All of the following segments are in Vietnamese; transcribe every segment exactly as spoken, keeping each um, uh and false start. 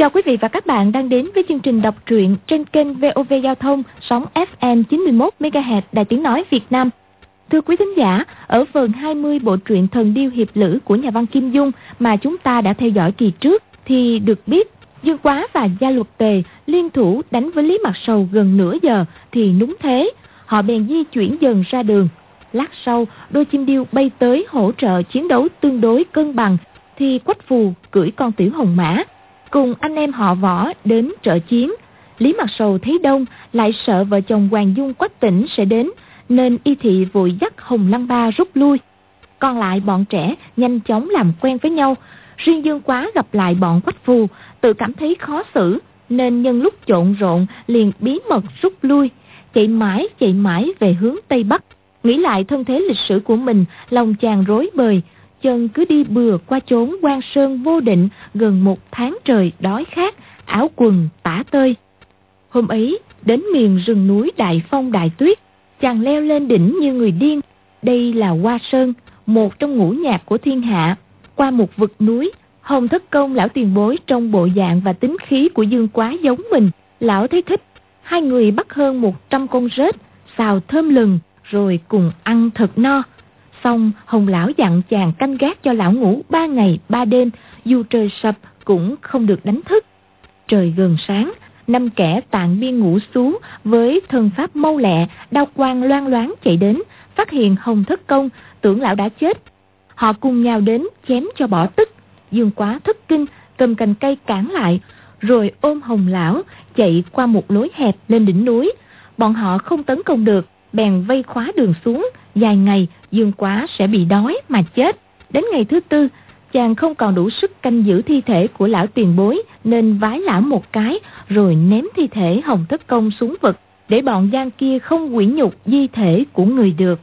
Chào quý vị và các bạn đang đến với chương trình đọc truyện trên kênh vê o vê Giao thông sóng ép em chín mươi mốt mê ga héc Đài Tiếng Nói Việt Nam. Thưa quý thính giả, ở phần hai mươi bộ truyện Thần Điêu Hiệp Lữ của nhà văn Kim Dung mà chúng ta đã theo dõi kỳ trước thì được biết Dương Quá và Gia Luật Tề liên thủ đánh với Lý Mặt Sầu gần nửa giờ thì núng thế. Họ bèn di chuyển dần ra đường. Lát sau, đôi chim điêu bay tới hỗ trợ chiến đấu tương đối cân bằng thì Quách Phù cưỡi con tiểu hồng mã cùng anh em họ Võ đến trợ chiến. Lý Mặt Sầu thấy đông lại sợ vợ chồng Hoàng Dung Quách Tĩnh sẽ đến nên y thị vội dắt Hồng Lăng Ba rút lui. Còn lại bọn trẻ nhanh chóng làm quen với nhau. Riêng Dương Quá gặp lại bọn Quách Phù tự cảm thấy khó xử nên nhân lúc trộn rộn liền bí mật rút lui, chạy mãi chạy mãi về hướng Tây Bắc. Nghĩ lại thân thế lịch sử của mình, lòng chàng rối bời, chân cứ đi bừa qua chốn Quan Sơn vô định gần một tháng trời đói khát, áo quần tả tơi. Hôm ấy đến miền rừng núi Đại Phong Đại Tuyết, chàng leo lên đỉnh như người điên. Đây là Hoa Sơn, một trong ngũ nhạc của thiên hạ. Qua một vực núi, Hồng Thất Công lão tiền bối trong bộ dạng và tính khí của Dương Quá giống mình, lão thấy thích. Hai người bắt hơn một trăm con rết, xào thơm lừng rồi cùng ăn thật no. Xong Hồng lão dặn chàng canh gác cho lão ngủ ba ngày ba đêm, dù trời sập cũng không được đánh thức. Trời gần sáng, năm kẻ tạng biên ngũ xú với thân pháp mau lẹ, đao quang loang loáng chạy đến, phát hiện Hồng Thất Công, tưởng lão đã chết. Họ cùng nhau đến chém cho bỏ tức. Dương Quá thất kinh, cầm cành cây cản lại, rồi ôm Hồng lão chạy qua một lối hẹp lên đỉnh núi. Bọn họ không tấn công được, bèn vây khóa đường xuống. Vài ngày Dương Quá sẽ bị đói mà chết. Đến ngày thứ tư, chàng không còn đủ sức canh giữ thi thể của lão tiền bối nên vái lão một cái rồi ném thi thể Hồng Thất Công xuống vực để bọn gian kia không quỷ nhục di thể của người được.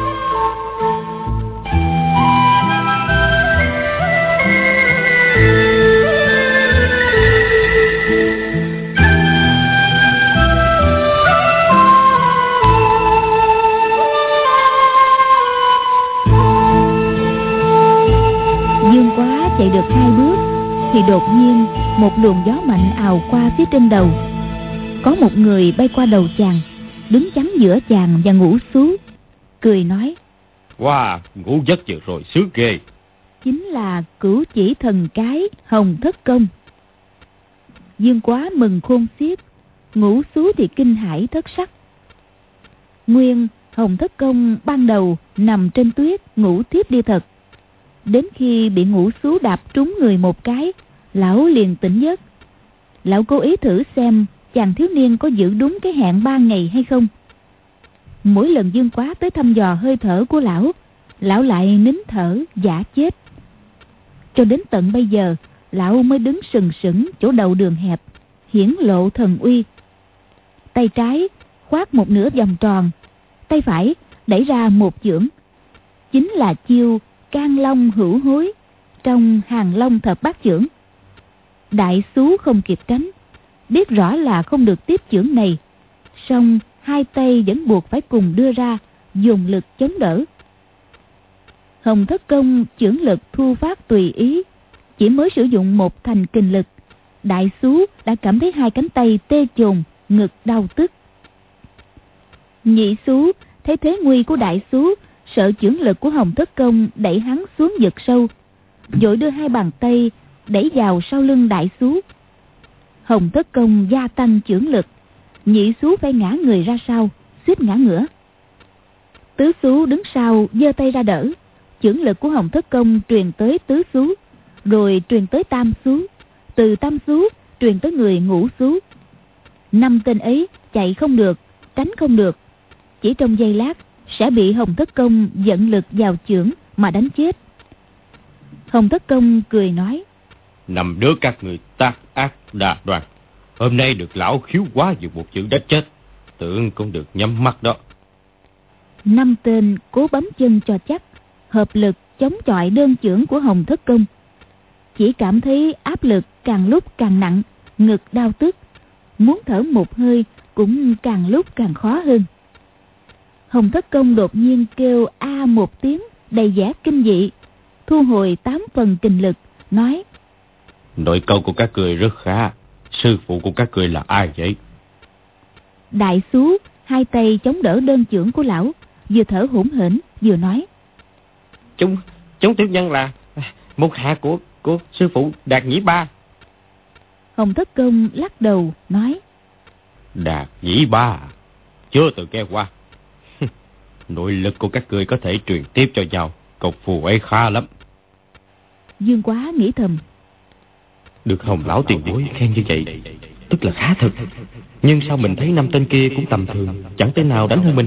Chạy được hai bước thì đột nhiên một luồng gió mạnh ào qua phía trên đầu. Có một người bay qua đầu chàng, đứng chắn giữa chàng và Ngũ Xú, cười nói: Wow, ngủ giấc vừa rồi sướng ghê. Chính là Cửu Chỉ Thần Cái Hồng Thất Công. Dương Quá mừng khôn xiết, Ngũ Xú thì kinh hãi thất sắc. Nguyên Hồng Thất Công ban đầu nằm trên tuyết ngủ thiếp đi thật. Đến khi bị Ngũ Xú đạp trúng người một cái, lão liền tỉnh giấc. Lão cố ý thử xem chàng thiếu niên có giữ đúng cái hẹn ba ngày hay không. Mỗi lần Dương Quá tới thăm dò hơi thở của lão, lão lại nín thở giả chết. Cho đến tận bây giờ, lão mới đứng sừng sững chỗ đầu đường hẹp, hiển lộ thần uy. Tay trái khoác một nửa vòng tròn, tay phải đẩy ra một chưởng, chính là chiêu Can Long Hữu Hối trong Hàng Long Thập Bát Chưởng. Đại Xú không kịp tránh, biết rõ là không được tiếp chưởng này, song hai tay vẫn buộc phải cùng đưa ra, dùng lực chống đỡ. Hồng Thất Công chưởng lực thu phát tùy ý, chỉ mới sử dụng một thành kình lực, Đại Xú đã cảm thấy hai cánh tay tê chồn, ngực đau tức. Nhị Xú thấy thế nguy của Đại Xú, sợ chưởng lực của Hồng Thất Công đẩy hắn xuống vực sâu, vội đưa hai bàn tay đẩy vào sau lưng Đại Xú. Hồng Thất Công gia tăng chưởng lực, Nhị Xú phải ngã người ra sau, suýt ngã ngửa. Tứ Xú đứng sau giơ tay ra đỡ, chưởng lực của Hồng Thất Công truyền tới Tứ Xú, rồi truyền tới Tam Xú, từ Tam Xú truyền tới người Ngũ Xú. Năm tên ấy chạy không được, tránh không được, chỉ trong giây lát sẽ bị Hồng Thất Công dẫn lực vào chưởng mà đánh chết. Hồng Thất Công cười nói: Năm đứa các người tác ác đa đoan, hôm nay được lão Khiếu Quá dùng một chữ đánh chết, tưởng cũng được nhắm mắt đó. Năm tên cố bấm chân cho chắc, hợp lực chống chọi đơn chưởng của Hồng Thất Công. Chỉ cảm thấy áp lực càng lúc càng nặng, ngực đau tức, muốn thở một hơi cũng càng lúc càng khó hơn. Hồng Thất Công đột nhiên kêu a một tiếng đầy vẻ kinh dị, thu hồi tám phần kình lực, nói: Nội công của các người rất khá. Sư phụ của các người là ai vậy? Đại xú hai tay chống đỡ đơn chưởng của lão, vừa thở hổn hển vừa nói: Chúng chúng tiểu nhân là một hạ của của sư phụ Đạt Nhĩ Ba. Hồng Thất Công lắc đầu nói: Đạt Nhĩ Ba chưa từng nghe qua. Nội lực của các người có thể truyền tiếp cho nhau, công phu ấy khá lắm. Dương Quá nghĩ thầm: Được Hồng lão tiền bối khen như vậy, tức là khá thật. Nhưng sao mình thấy năm tên kia cũng tầm thường, chẳng tên nào đánh hơn mình.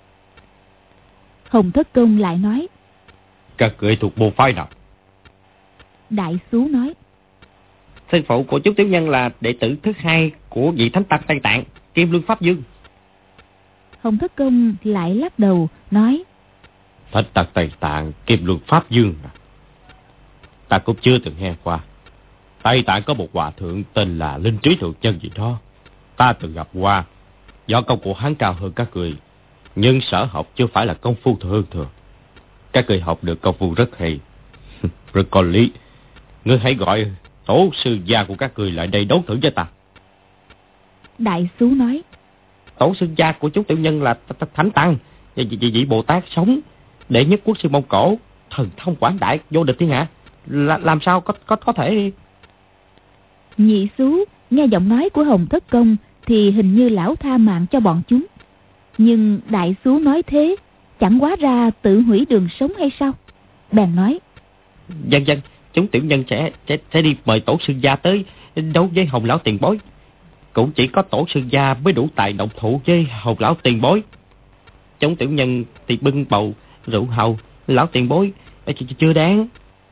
Hồng Thất Công lại nói: Các người thuộc môn phái nào? Đại xú nói: Sư phụ của chúng tiểu nhân là đệ tử thứ hai của vị thánh tăng Tây Tạng, Kim Luân Pháp Dương. Hồng Thất Công lại lắc đầu nói: Thánh tăng Tây Tạng Kim Luân Pháp Dương à? Ta cũng chưa từng nghe qua. Tây Tạng có một hòa thượng tên là Linh Trí Thượng Chân gì đó, ta từng gặp qua. Do công của hắn cao hơn các người, nhưng sở học chưa phải là công phu thường thường. Các người học được công phu rất hay, rất có lý. Ngươi hãy gọi tổ sư gia của các người lại đây đấu thử với ta. Đại xú nói: Tổ sư gia của chúng tiểu nhân là Thánh Tăng, vị vị Bồ Tát sống đệ nhất quốc sư Mông Cổ, thần thông quảng đại, vô địch thiên hạ. Là, làm sao có có có thể? Nhị xú nghe giọng nói của Hồng Thất Công thì hình như lão tha mạng cho bọn chúng. Nhưng đại xú nói thế, chẳng quá ra tự hủy đường sống hay sao? Bèn nói: Dân dân, chúng tiểu nhân sẽ, sẽ sẽ đi mời tổ sư gia tới đấu với Hồng lão tiền bối. Cũng chỉ có tổ sư gia mới đủ tài động thủ với Hồng lão tiền bối. Chúng tiểu nhân thì bưng bầu rượu hầu, lão tiền bối chưa đáng.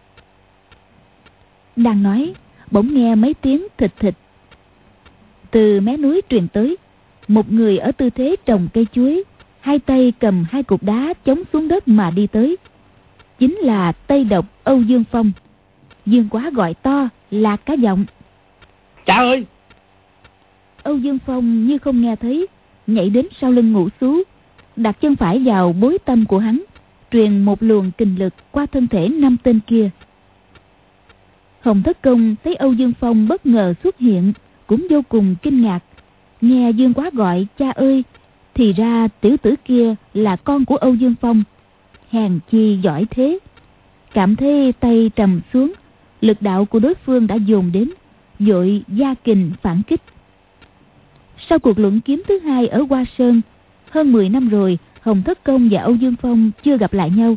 Đang nói, bỗng nghe mấy tiếng thịt thịt từ mé núi truyền tới. Một người ở tư thế trồng cây chuối, hai tay cầm hai cục đá chống xuống đất mà đi tới, chính là Tây Độc Âu Dương Phong. Dương Quá gọi to, lạc cả giọng: Cha ơi! Âu Dương Phong như không nghe thấy, nhảy đến sau lưng Ngũ Xú, đặt chân phải vào bối tâm của hắn, truyền một luồng kình lực qua thân thể năm tên kia. Hồng Thất Công thấy Âu Dương Phong bất ngờ xuất hiện, cũng vô cùng kinh ngạc. Nghe Dương Quá gọi cha ơi, thì ra tiểu tử kia là con của Âu Dương Phong. Hèn chi giỏi thế. Cảm thấy tay trầm xuống, lực đạo của đối phương đã dồn đến, vội gia kình phản kích. Sau cuộc luận kiếm thứ hai ở Hoa Sơn, hơn mười năm rồi Hồng Thất Công và Âu Dương Phong chưa gặp lại nhau.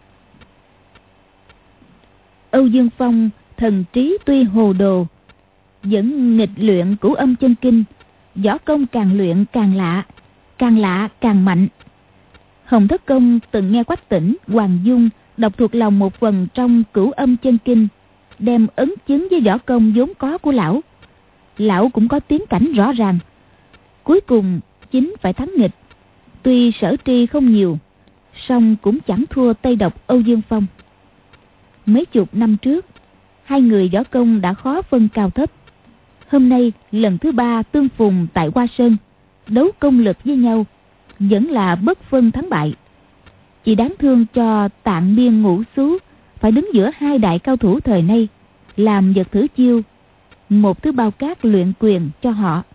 Âu Dương Phong thần trí tuy hồ đồ, vẫn nghịch luyện Cửu Âm Chân Kinh, võ công càng luyện càng lạ, càng lạ càng mạnh. Hồng Thất Công từng nghe Quách Tỉnh, Hoàng Dung đọc thuộc lòng một phần trong Cửu Âm Chân Kinh, đem ấn chứng với võ công vốn có của lão. Lão cũng có tiến cảnh rõ ràng, cuối cùng chính phải thắng nghịch. Tuy sở tri không nhiều, song cũng chẳng thua Tây Độc Âu Dương Phong. Mấy chục năm trước, hai người võ công đã khó phân cao thấp. Hôm nay lần thứ ba tương phùng tại Hoa Sơn, đấu công lực với nhau, vẫn là bất phân thắng bại. Chỉ đáng thương cho Tạng Miên Ngũ Xú phải đứng giữa hai đại cao thủ thời nay, làm vật thử chiêu, một thứ bao cát luyện quyền cho họ.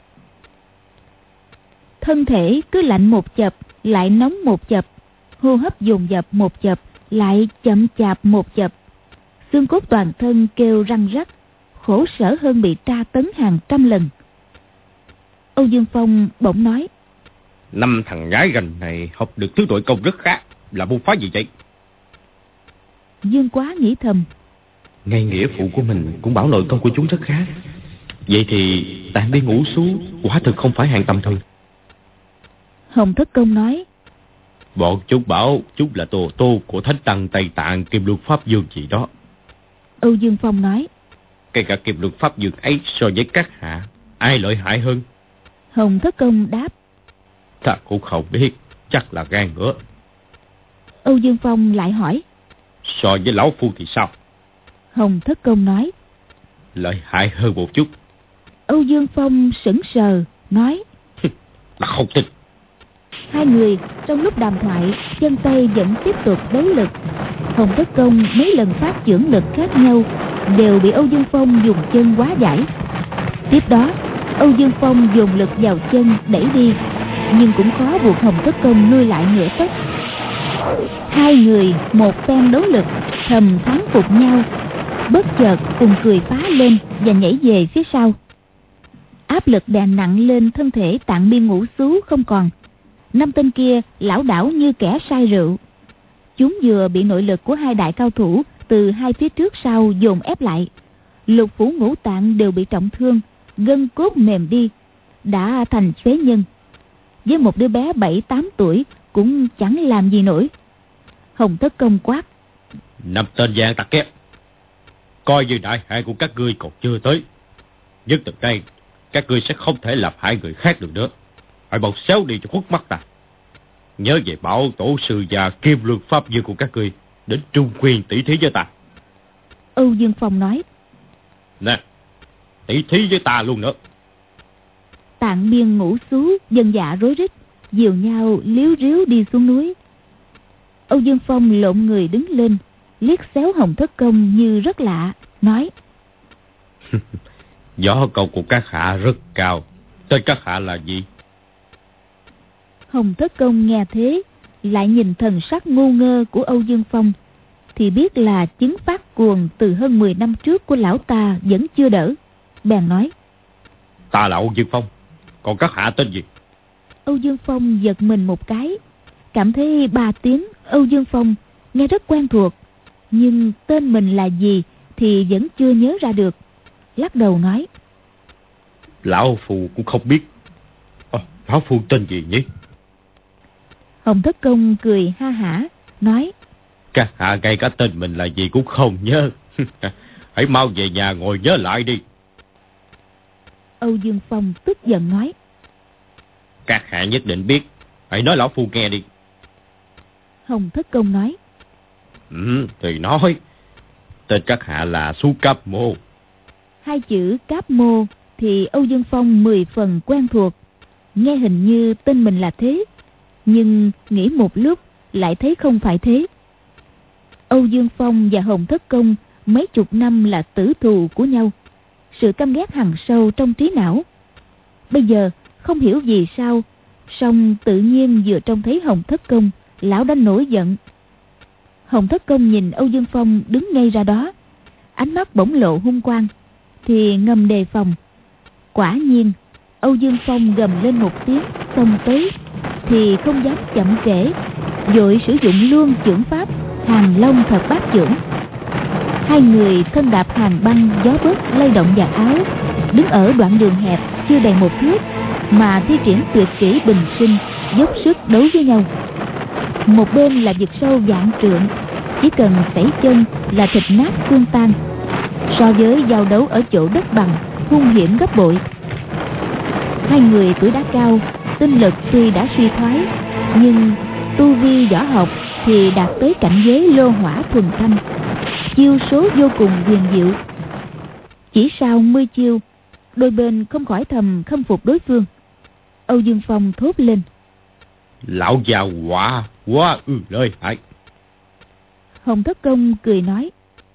Thân thể cứ lạnh một chập, lại nóng một chập, hô hấp dồn dập một chập, lại chậm chạp một chập. Xương cốt toàn thân kêu răng rắc, khổ sở hơn bị tra tấn hàng trăm lần. Âu Dương Phong bỗng nói: Năm thằng nhái gành này học được thứ nội công rất khác, là môn phái gì vậy? Dương Quá nghĩ thầm: Ngay nghĩa phụ của mình cũng bảo nội công của chúng rất khá. Vậy thì Tạng Miên Ngũ Xú quả thực không phải hạng tầm thường. Hồng Thất Công nói: Bọn chúng bảo chúng là tổ tô của Thánh Tăng Tây Tạng Kim Luân Pháp Dương gì đó. Âu Dương Phong nói: Cái cả Kim Luân Pháp Dương ấy so với các hạ, ai lợi hại hơn? Hồng Thất Công đáp: Ta cũng không biết, chắc là gan nữa. Âu Dương Phong lại hỏi: So với lão phu thì sao? Hồng Thất Công nói: Lợi hại hơn một chút. Âu Dương Phong sững sờ nói: Là không tin. Hai người trong lúc đàm thoại, chân tay vẫn tiếp tục đấu lực. Hồng Thất Công mấy lần phát chưởng lực khác nhau, đều bị Âu Dương Phong dùng chân hóa giải. Tiếp đó Âu Dương Phong dồn lực vào chân đẩy đi, nhưng cũng khó buộc Hồng Thất Công lui lại nửa tấc. Hai người một phen đấu lực, thầm thắng phục nhau, bất chợt cùng cười phá lên và nhảy về phía sau. Áp lực đè nặng lên thân thể Tạng Biên Ngũ Xú không còn. Năm tên kia lảo đảo như kẻ say rượu. Chúng vừa bị nội lực của hai đại cao thủ từ hai phía trước sau dồn ép lại, lục phủ ngũ tạng đều bị trọng thương, gân cốt mềm đi, đã thành phế nhân. Với một đứa bé bảy tám tuổi cũng chẳng làm gì nổi. Hồng Thất Công quát: Năm tên gian tặc kép, coi như đại hại của các ngươi còn chưa tới, nhưng từ đây các ngươi sẽ không thể làm hại người khác được nữa. Hãy mau xéo đi cho khuất mắt ta. Nhớ về bảo tổ sư và kim luân pháp dương của các ngươi đến trung quyền tỷ thí với ta. Âu Dương Phong nói: Nè, tỷ thí với ta luôn nữa. Tạng Biên Ngũ Xú dân dạ rối rít, dìu nhau líu ríu đi xuống núi. Âu Dương Phong lộn người đứng lên, liếc xéo Hồng Thất Công như rất lạ, nói: Võ công của các hạ rất cao, tên các hạ là gì? Hồng Thất Công nghe thế, lại nhìn thần sắc ngu ngơ của Âu Dương Phong, thì biết là chứng phát cuồng từ hơn mười năm trước của lão ta vẫn chưa đỡ. Bèn nói: Ta là Âu Dương Phong, còn các hạ tên gì? Âu Dương Phong giật mình một cái, cảm thấy ba tiếng Âu Dương Phong nghe rất quen thuộc, nhưng tên mình là gì thì vẫn chưa nhớ ra được. Lắc đầu nói: Lão Phu cũng không biết. À, Lão Phu tên gì nhỉ? Hồng Thất Công cười ha hả, nói: Các hạ ngay cả tên mình là gì cũng không nhớ. Hãy mau về nhà ngồi nhớ lại đi. Âu Dương Phong tức giận nói: Các hạ nhất định biết, hãy nói Lão Phu nghe đi. Hồng Thất Công nói: Ừ, thì nói. Tên các hạ là Xú Cáp Mô. Hai chữ Cáp Mô thì Âu Dương Phong mười phần quen thuộc, nghe hình như tên mình là thế, nhưng nghĩ một lúc lại thấy không phải thế. Âu Dương Phong và Hồng Thất Công mấy chục năm là tử thù của nhau, sự căm ghét hằn sâu trong trí não. Bây giờ không hiểu vì sao, song tự nhiên vừa trông thấy Hồng Thất Công, lão đã nổi giận. Hồng Thất Công nhìn Âu Dương Phong đứng ngay ra đó, ánh mắt bỗng lộ hung quang, thì ngầm đề phòng. Quả nhiên Âu Dương Phong gầm lên một tiếng xông tới, thì không dám chậm trễ, vội sử dụng luôn chưởng pháp Hàng Long Thập Bát Chưởng. Hai người thân đạp hàng băng gió bấc lay động vạt áo, đứng ở đoạn đường hẹp chưa đầy một thước mà thi triển tuyệt kỹ bình sinh, dốc sức đấu với nhau. Một bên là vực sâu vạn trượng, chỉ cần sẩy chân là thịt nát xương tan, so với giao đấu ở chỗ đất bằng hung hiểm gấp bội. Hai người tuổi đã cao, tinh lực tuy đã suy thoái, nhưng tu vi võ học thì đạt tới cảnh giới lô hỏa thuần thanh, chiêu số vô cùng huyền diệu. Chỉ sau mươi chiêu, đôi bên không khỏi thầm khâm phục đối phương. Âu Dương Phong thốt lên: Lão già quả quá ư lợi hại. Hồng Thất Công cười nói: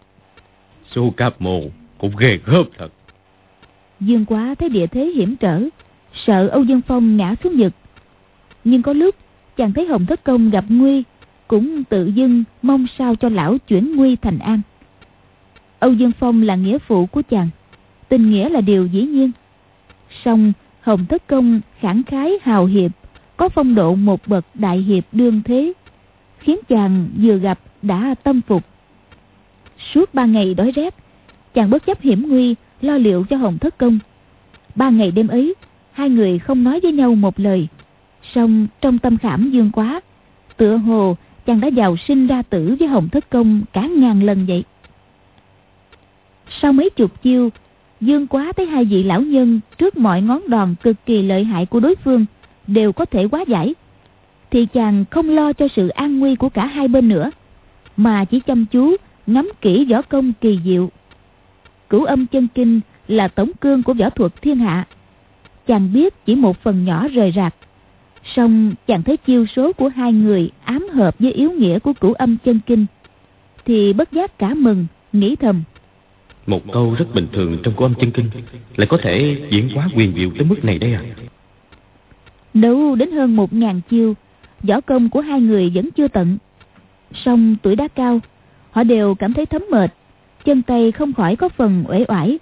Xú Cáp Mô cũng ghê gớm thật. Dương Quá thấy địa thế hiểm trở, sợ Âu Dương Phong ngã xuống vực, nhưng có lúc chàng thấy Hồng Thất Công gặp nguy, cũng tự dưng mong sao cho lão chuyển nguy thành an. Âu Dương Phong là nghĩa phụ của chàng, tình nghĩa là điều dĩ nhiên. Song Hồng Thất Công khẳng khái hào hiệp, có phong độ một bậc đại hiệp đương thế, khiến chàng vừa gặp đã tâm phục. Suốt ba ngày đói rét, chàng bất chấp hiểm nguy lo liệu cho Hồng Thất Công. Ba ngày đêm ấy, hai người không nói với nhau một lời, song trong tâm khảm Dương Quá, tựa hồ chàng đã giàu sinh ra tử với Hồng Thất Công cả ngàn lần vậy. Sau mấy chục chiêu, Dương Quá thấy hai vị lão nhân trước mọi ngón đòn cực kỳ lợi hại của đối phương đều có thể hóa giải, thì chàng không lo cho sự an nguy của cả hai bên nữa, mà chỉ chăm chú ngắm kỹ võ công kỳ diệu. Cửu Âm Chân Kinh là tổng cương của võ thuật thiên hạ, chàng biết chỉ một phần nhỏ rời rạc, song chàng thấy chiêu số của hai người ám hợp với yếu nghĩa của Cửu Âm Chân Kinh, thì bất giác cả mừng, nghĩ thầm: Một câu rất bình thường trong Cổ Âm Chân Kinh lại có thể diễn hóa huyền diệu tới mức này đây à? Đấu đến hơn một ngàn chiêu, võ công của hai người vẫn chưa tận. Song tuổi đã cao, họ đều cảm thấy thấm mệt, chân tay không khỏi có phần uể oải.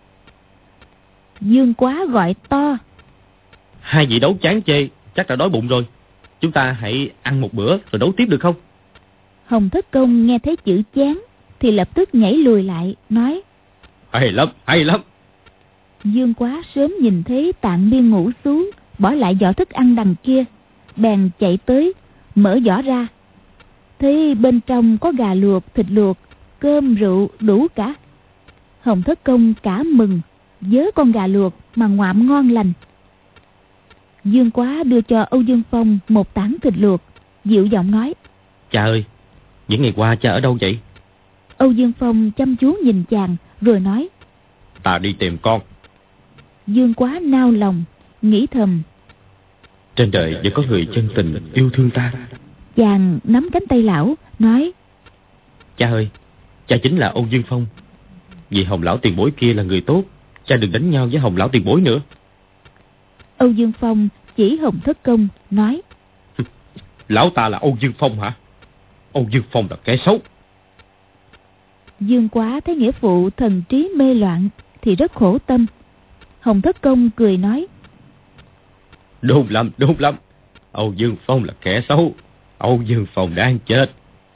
Dương Quá gọi to: Hai vị đấu chán chê, chắc đã đói bụng rồi. Chúng ta hãy ăn một bữa rồi đấu tiếp được không? Hồng Thất Công nghe thấy chữ chán thì lập tức nhảy lùi lại, nói: Hay lắm, hay lắm. Dương Quá sớm nhìn thấy Tạng Biên ngủ xuống, bỏ lại giỏ thức ăn đằng kia, bèn chạy tới mở giỏ ra, thấy bên trong có gà luộc, thịt luộc, cơm rượu đủ cả. Hồng Thất Công cả mừng, vớ con gà luộc mà ngoạm ngon lành. Dương Quá đưa cho Âu Dương Phong một tảng thịt luộc, dịu giọng nói: Cha ơi, những ngày qua cha ở đâu vậy? Âu Dương Phong chăm chú nhìn chàng rồi nói: Ta đi tìm con. Dương Quá nao lòng, nghĩ thầm: Trên đời vẫn có người chân tình yêu thương ta. Chàng nắm cánh tay lão, nói: Cha ơi, cha chính là Âu Dương Phong. Vì Hồng lão tiền bối kia là người tốt, cha đừng đánh nhau với Hồng lão tiền bối nữa. Âu Dương Phong chỉ Hồng Thất Công, nói: Lão ta là Âu Dương Phong hả? Âu Dương Phong là kẻ xấu. Dương Quá thấy nghĩa phụ thần trí mê loạn thì rất khổ tâm. Hồng Thất Công cười nói: Đúng lắm, đúng lắm. Âu Dương Phong là kẻ xấu. Âu Dương Phong đang chết.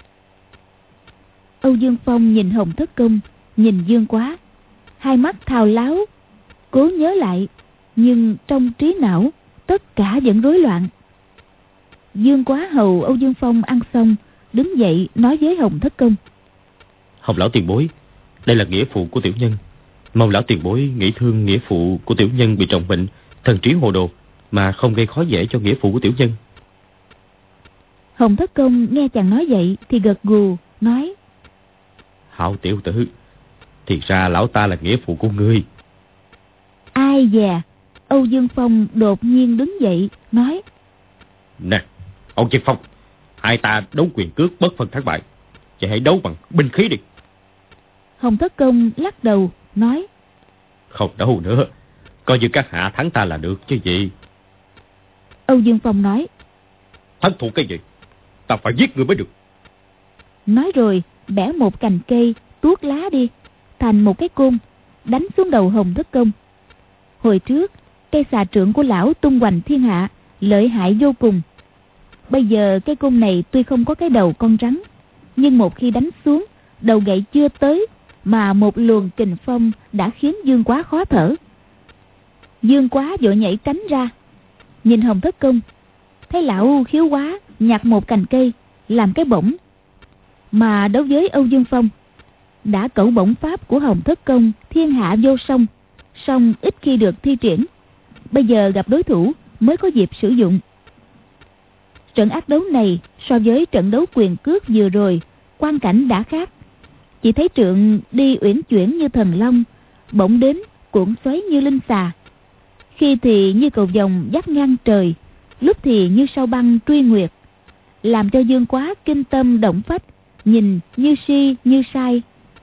Âu Dương Phong nhìn Hồng Thất Công, nhìn Dương Quá, hai mắt thao láo, cố nhớ lại, nhưng trong trí não tất cả vẫn rối loạn. Dương Quá hầu Âu Dương Phong ăn xong, đứng dậy nói với Hồng Thất Công: Hồng lão tiền bối, đây là nghĩa phụ của tiểu nhân. Mong lão tiền bối nghĩ thương nghĩa phụ của tiểu nhân bị trọng bệnh, thần trí hồ đồ, mà không gây khó dễ cho nghĩa phụ của tiểu nhân. Hồng Thất Công nghe chàng nói vậy thì gật gù, nói: Hảo tiểu tử, thì ra lão ta là nghĩa phụ của ngươi. Ai dè, Âu Dương Phong đột nhiên đứng dậy, nói: Nè, Âu Dương Phong, hai ta đấu quyền cước bất phân thắng bại, vậy hãy đấu bằng binh khí đi. Hồng Thất Công lắc đầu, nói: Không đâu nữa, coi như các hạ thắng ta là được chứ gì. Âu Dương Phong nói: Thắng thua cái gì, ta phải giết người mới được. Nói rồi bẻ một cành cây, tuốt lá đi thành một cái côn, đánh xuống đầu Hồng Thất Công. Hồi trước cây xà trượng của lão tung hoành thiên hạ, lợi hại vô cùng. Bây giờ cái côn này tuy không có cái đầu con rắn, nhưng một khi đánh xuống, đầu gậy chưa tới mà một luồng kình phong đã khiến Dương Quá khó thở. Dương Quá vội nhảy tránh ra, nhìn Hồng Thất Công, thấy lão khiếu quá nhặt một cành cây làm cái bổng, mà đối với Âu Dương Phong đã cẩu bổng pháp của Hồng Thất Công thiên hạ vô song, song ít khi được thi triển. Bây giờ gặp đối thủ mới có dịp sử dụng. Trận ác đấu này so với trận đấu quyền cước vừa rồi, quang cảnh đã khác. Chỉ thấy trượng đi uyển chuyển như thần long, bỗng đến cuộn xoáy như linh xà. Khi thì như cầu vồng vắt ngang trời, lúc thì như sao băng truy nguyệt, làm cho Dương Quá kinh tâm động phách, nhìn như si như sai.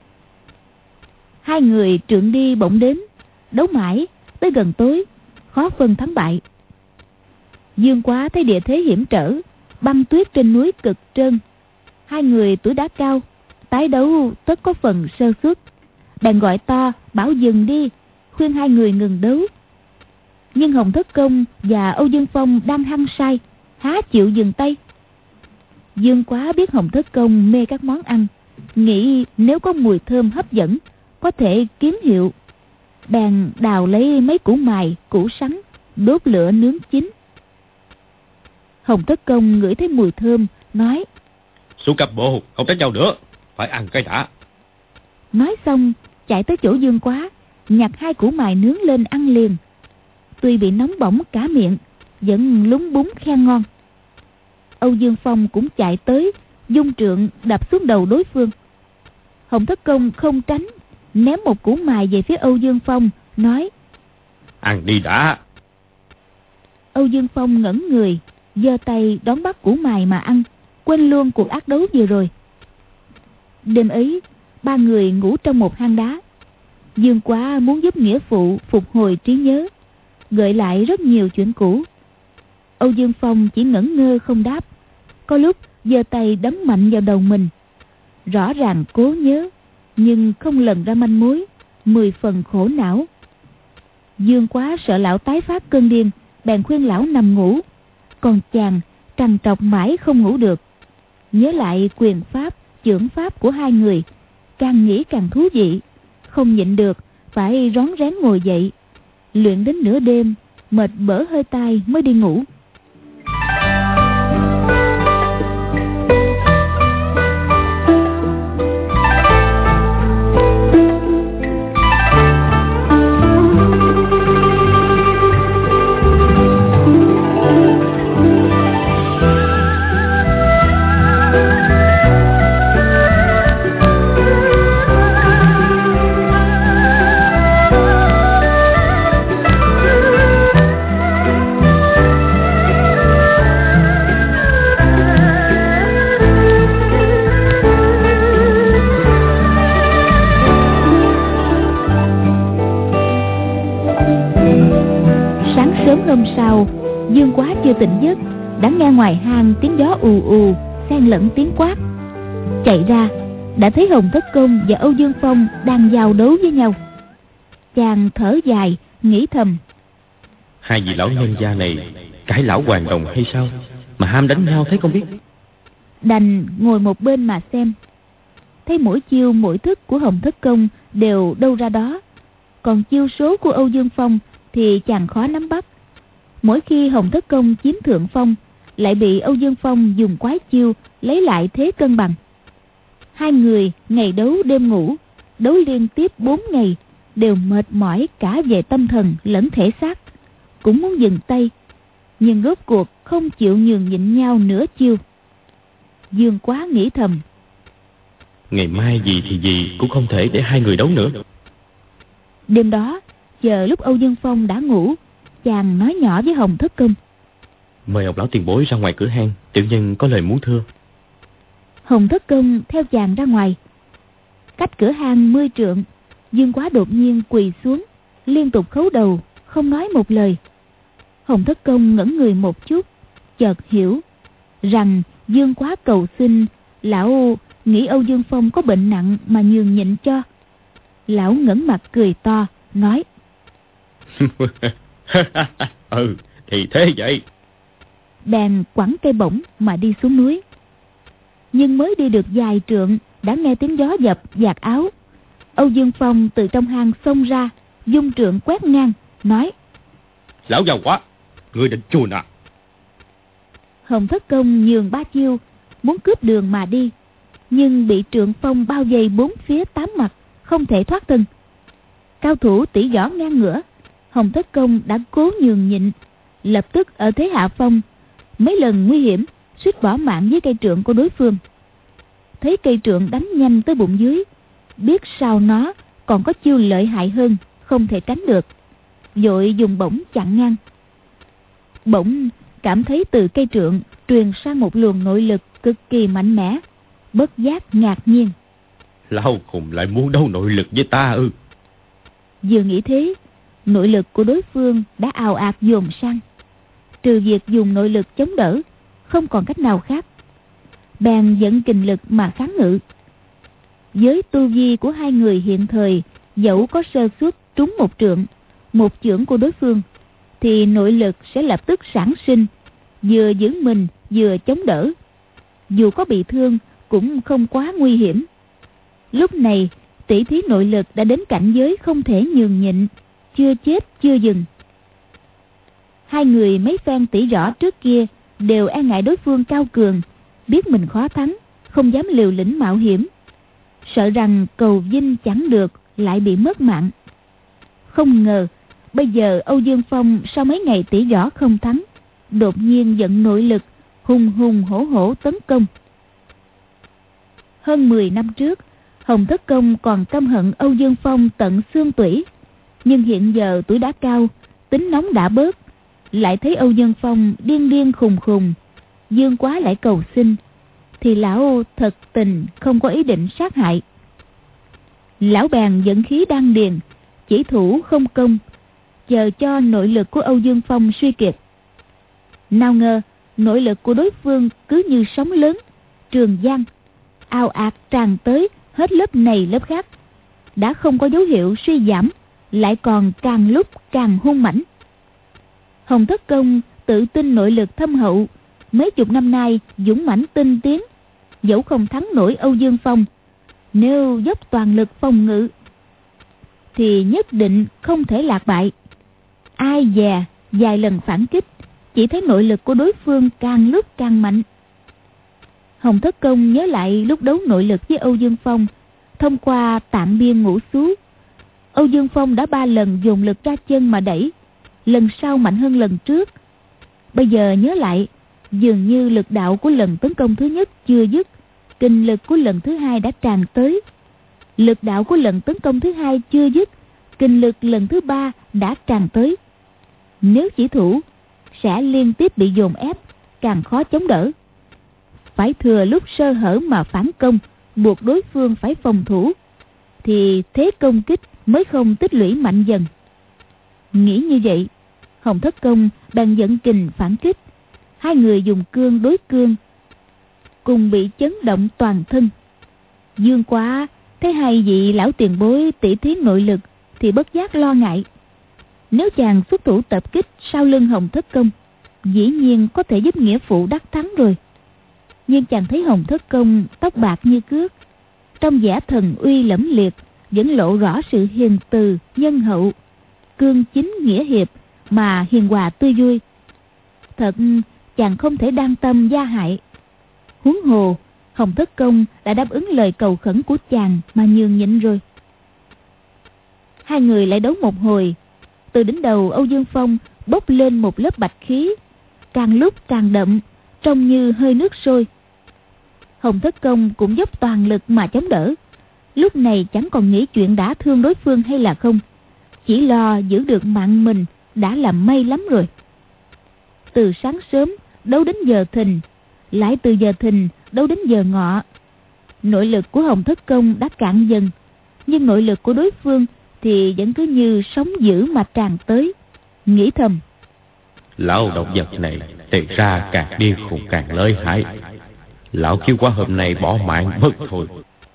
Hai người trượng đi bỗng đến, đấu mãi tới gần tối, khó phân thắng bại. Dương Quá thấy địa thế hiểm trở, băng tuyết trên núi cực trơn, hai người tuổi đã cao, tái đấu tất có phần sơ suất, bèn gọi to bảo dừng đi, khuyên hai người ngừng đấu. Nhưng Hồng Thất Công và Âu Dương Phong đang hăng say, há chịu dừng tay. Dương Quá biết Hồng Thất Công mê các món ăn, nghĩ nếu có mùi thơm hấp dẫn có thể kiếm hiệu, bèn đào lấy mấy củ mài, củ sắn, đốt lửa nướng chín. Hồng Thất Công ngửi thấy mùi thơm, nói: Xuống cặp bộ, không đánh nhau nữa, phải ăn cái đã. Nói xong chạy tới chỗ Dương Quá, nhặt hai củ mài nướng lên ăn liền. Tuy bị nóng bỏng cả miệng, vẫn lúng búng khen ngon. Âu Dương Phong cũng chạy tới, dung trượng đập xuống đầu đối phương. Hồng Thất Công không tránh, ném một củ mài về phía Âu Dương Phong, nói: Ăn đi đã. Âu Dương Phong ngẩn người, giơ tay đón bắt củ mài mà ăn, quên luôn cuộc ác đấu vừa rồi. Đêm ấy, ba người ngủ trong một hang đá. Dương Quá muốn giúp nghĩa phụ phục hồi trí nhớ, gợi lại rất nhiều chuyện cũ. Âu Dương Phong chỉ ngẩn ngơ không đáp, có lúc giơ tay đấm mạnh vào đầu mình. Rõ ràng cố nhớ, nhưng không lần ra manh mối, mười phần khổ não. Dương Quá sợ lão tái phát cơn điên, bèn khuyên lão nằm ngủ. Còn chàng trằn trọc mãi không ngủ được. Nhớ lại quyền pháp, chưởng pháp của hai người, càng nghĩ càng thú vị, không nhịn được, phải rón rén ngồi dậy. Luyện đến nửa đêm, mệt bở hơi tai mới đi ngủ. Hôm sau, Dương Quá chưa tỉnh giấc, đã nghe ngoài hang tiếng gió ù ù xen lẫn tiếng quát. Chạy ra, đã thấy Hồng Thất Công và Âu Dương Phong đang giao đấu với nhau. Chàng thở dài, nghĩ thầm: hai vị lão nhân gia này cãi lão hoàng đồng hay sao mà ham đánh nhau thế không biết. Đành ngồi một bên mà xem. Thấy mỗi chiêu mỗi thức của Hồng Thất Công đều đâu ra đó, còn chiêu số của Âu Dương Phong thì chàng khó nắm bắt. Mỗi khi Hồng Thất Công chiếm thượng phong, lại bị Âu Dương Phong dùng quái chiêu lấy lại thế cân bằng. Hai người ngày đấu đêm ngủ, đấu liên tiếp bốn ngày, đều mệt mỏi cả về tâm thần lẫn thể xác, cũng muốn dừng tay, nhưng rốt cuộc không chịu nhường nhịn nhau nửa chiêu. Dương Quá nghĩ thầm: ngày mai gì thì gì cũng không thể để hai người đấu nữa. Đêm đó, chờ lúc Âu Dương Phong đã ngủ, chàng nói nhỏ với Hồng Thất Công: mời ông lão tiền bối ra ngoài cửa hang, tiểu nhân có lời muốn thưa. Hồng Thất Công theo chàng ra ngoài. Cách cửa hang mươi trượng, Dương Quá đột nhiên quỳ xuống, liên tục khấu đầu, không nói một lời. Hồng Thất Công ngẩn người một chút, chợt hiểu rằng Dương Quá cầu xin lão nghĩ Âu Dương Phong có bệnh nặng mà nhường nhịn cho. Lão ngẩng mặt cười to, nói: ừ, thì thế vậy. Bèn quẳng cây bổng mà đi xuống núi. Nhưng mới đi được vài trượng, đã nghe tiếng gió dập vạt áo. Âu Dương Phong từ trong hang xông ra, dung trượng quét ngang, nói: lão giàu quá, ngươi định chuồn à? Hồng Thất Công nhường ba chiêu, muốn cướp đường mà đi, nhưng bị trượng phong bao vây bốn phía tám mặt, không thể thoát thân. Cao thủ tỷ võ ngang ngửa, Hồng Thất Công đã cố nhường nhịn, lập tức ở thế hạ phong, mấy lần nguy hiểm suýt bỏ mạng với cây trượng của đối phương. Thấy cây trượng đánh nhanh tới bụng dưới, biết sau nó còn có chiêu lợi hại hơn, không thể tránh được, vội dùng bổng chặn ngang. Bỗng cảm thấy từ cây trượng truyền sang một luồng nội lực cực kỳ mạnh mẽ, bất giác ngạc nhiên: lão khùng lại muốn đấu nội lực với ta ư? Vừa nghĩ thế, nội lực của đối phương đã ào ạt dồn sang, trừ việc dùng nội lực chống đỡ, không còn cách nào khác. Bèn dẫn kình lực mà kháng ngự. Với tu vi của hai người hiện thời, dẫu có sơ suất trúng một trượng, một chưởng của đối phương, thì nội lực sẽ lập tức sản sinh, vừa giữ mình vừa chống đỡ. Dù có bị thương cũng không quá nguy hiểm. Lúc này tỷ thí nội lực đã đến cảnh giới không thể nhường nhịn, chưa chết chưa dừng. Hai người mấy phen tỉ võ trước kia đều e ngại đối phương cao cường, biết mình khó thắng, không dám liều lĩnh mạo hiểm, sợ rằng cầu vinh chẳng được lại bị mất mạng. Không ngờ bây giờ Âu Dương Phong sau mấy ngày tỉ võ không thắng, đột nhiên giận nội lực, hùng hùng hổ hổ tấn công. Hơn mười năm trước, Hồng Thất Công còn căm hận Âu Dương Phong tận xương tủy, nhưng hiện giờ tuổi đã cao, tính nóng đã bớt, lại thấy Âu Dương Phong điên điên khùng khùng, Dương Quá lại cầu xin, thì lão thật tình không có ý định sát hại. Lão bèn dẫn khí đan điền, chỉ thủ không công, chờ cho nội lực của Âu Dương Phong suy kiệt. Nào ngờ nội lực của đối phương cứ như sóng lớn Trường Giang, ào ạt tràn tới hết lớp này lớp khác, đã không có dấu hiệu suy giảm, lại còn càng lúc càng hung mãnh. Hồng Thất Công tự tin nội lực thâm hậu, mấy chục năm nay dũng mãnh tinh tiến, dẫu không thắng nổi Âu Dương Phong, nếu dốc toàn lực phòng ngự thì nhất định không thể lạc bại. Ai dè vài lần phản kích, chỉ thấy nội lực của đối phương càng lúc càng mạnh. Hồng Thất Công nhớ lại lúc đấu nội lực với Âu Dương Phong, thông qua tạm biên ngũ xú, Âu Dương Phong đã ba lần dùng lực ra chân mà đẩy, lần sau mạnh hơn lần trước. Bây giờ nhớ lại, dường như lực đạo của lần tấn công thứ nhất chưa dứt, kinh lực của lần thứ hai đã tràn tới. Lực đạo của lần tấn công thứ hai chưa dứt, kinh lực lần thứ ba đã tràn tới. Nếu chỉ thủ, sẽ liên tiếp bị dồn ép, càng khó chống đỡ. Phải thừa lúc sơ hở mà phản công, buộc đối phương phải phòng thủ, thì thế công kích mới không tích lũy mạnh dần. Nghĩ như vậy, Hồng Thất Công bèn dẫn kình phản kích. Hai người dùng cương đối cương, cùng bị chấn động toàn thân. Dương Quá thấy hai vị lão tiền bối tỉ thí nội lực thì bất giác lo ngại. Nếu chàng xuất thủ tập kích sau lưng Hồng Thất Công, dĩ nhiên có thể giúp nghĩa phụ đắc thắng rồi. Nhưng chàng thấy Hồng Thất Công tóc bạc như cước, trong vẻ thần uy lẫm liệt, vẫn lộ rõ sự hiền từ, nhân hậu, cương chính nghĩa hiệp mà hiền hòa tươi vui. Thật chàng không thể đan tâm gia hại. Huống hồ Hồng Thất Công đã đáp ứng lời cầu khẩn của chàng mà nhường nhịn rồi. Hai người lại đấu một hồi. Từ đỉnh đầu Âu Dương Phong bốc lên một lớp bạch khí, càng lúc càng đậm, trông như hơi nước sôi. Hồng Thất Công cũng dốc toàn lực mà chống đỡ. Lúc này chẳng còn nghĩ chuyện đã thương đối phương hay là không, chỉ lo giữ được mạng mình đã là may lắm rồi. Từ sáng sớm đấu đến giờ thìn, lại từ giờ thìn đấu đến giờ ngọ. Nội lực của Hồng Thất Công đã cạn dần, nhưng nội lực của đối phương thì vẫn cứ như sóng dữ mà tràn tới. Nghĩ thầm, lão độc vật này thì ra càng điên khùng càng lợi hại. Lão kêu quá hôm nay bỏ mạng mất thôi.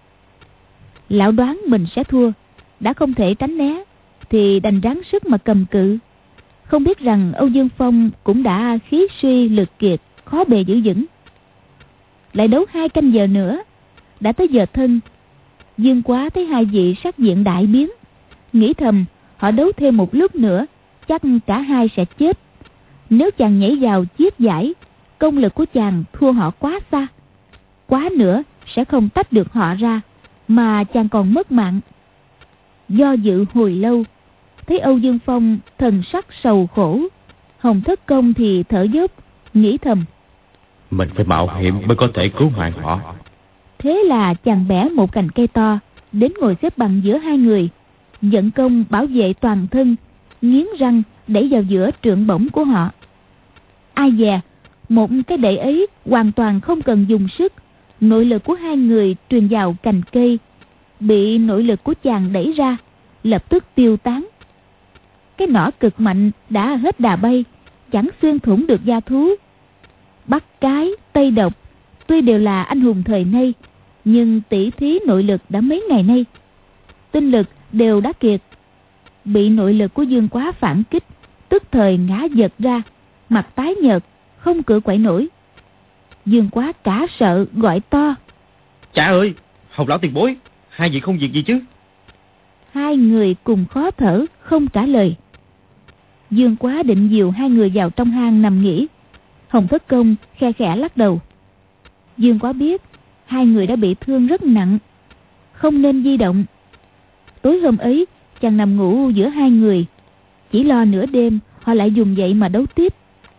Lão đoán mình sẽ thua, đã không thể tránh né thì đành ráng sức mà cầm cự. Không biết rằng Âu Dương Phong cũng đã khí suy lực kiệt, khó bề giữ vững. Lại đấu hai canh giờ nữa, đã tới giờ thân. Dương Quá thấy hai vị sắc diện đại biến, nghĩ thầm họ đấu thêm một lúc nữa chắc cả hai sẽ chết. Nếu chàng nhảy vào chiết giải, công lực của chàng thua họ quá xa, quá nữa sẽ không tách được họ ra, mà chàng còn mất mạng. Do dự hồi lâu, thấy Âu Dương Phong thần sắc sầu khổ, Hồng Thất Công thì thở dốc, nghĩ thầm, mình phải mạo hiểm mới có thể cứu mạng họ. Thế là chàng bẻ một cành cây to đến ngồi xếp bằng giữa hai người, dẫn công bảo vệ toàn thân, nghiến răng đẩy vào giữa trượng bổng của họ. Ai dè, một cái đẩy ấy hoàn toàn không cần dùng sức, nội lực của hai người truyền vào cành cây, bị nội lực của chàng đẩy ra, lập tức tiêu tán. Cái nỏ cực mạnh đã hết đà bay, chẳng xuyên thủng được da thú. Bắt Cái, Tây Độc tuy đều là anh hùng thời nay, nhưng tỷ thí nội lực đã mấy ngày nay, tinh lực đều đã kiệt. Bị nội lực của Dương Quá phản kích, tức thời ngã giật ra, mặt tái nhợt, không cử quậy nổi. Dương Quá cả sợ gọi to, Chà ơi, Hồng lão tiền bối, hai vị không việc gì chứ? Hai người cùng khó thở, không trả lời. Dương Quá định dìu hai người vào trong hang nằm nghỉ. Hồng Thất Công khe khẽ lắc đầu. Dương Quá biết hai người đã bị thương rất nặng, không nên di động. Tối hôm ấy chàng nằm ngủ giữa hai người, chỉ lo nửa đêm họ lại dùng dậy mà đấu tiếp.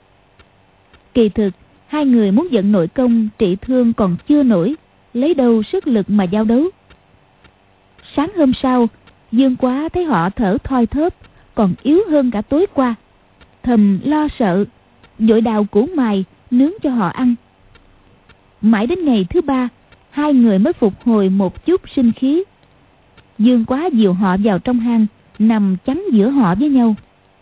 Kỳ thực hai người muốn vận nội công trị thương còn chưa nổi, lấy đâu sức lực mà giao đấu. Sáng hôm sau, Dương Quá thấy họ thở thoi thóp, còn yếu hơn cả tối qua, thầm lo sợ, vội đào củ mài nướng cho họ ăn. Mãi đến ngày thứ ba, hai người mới phục hồi một chút sinh khí. Dương Quá dìu họ vào trong hang, nằm chắn giữa họ với nhau.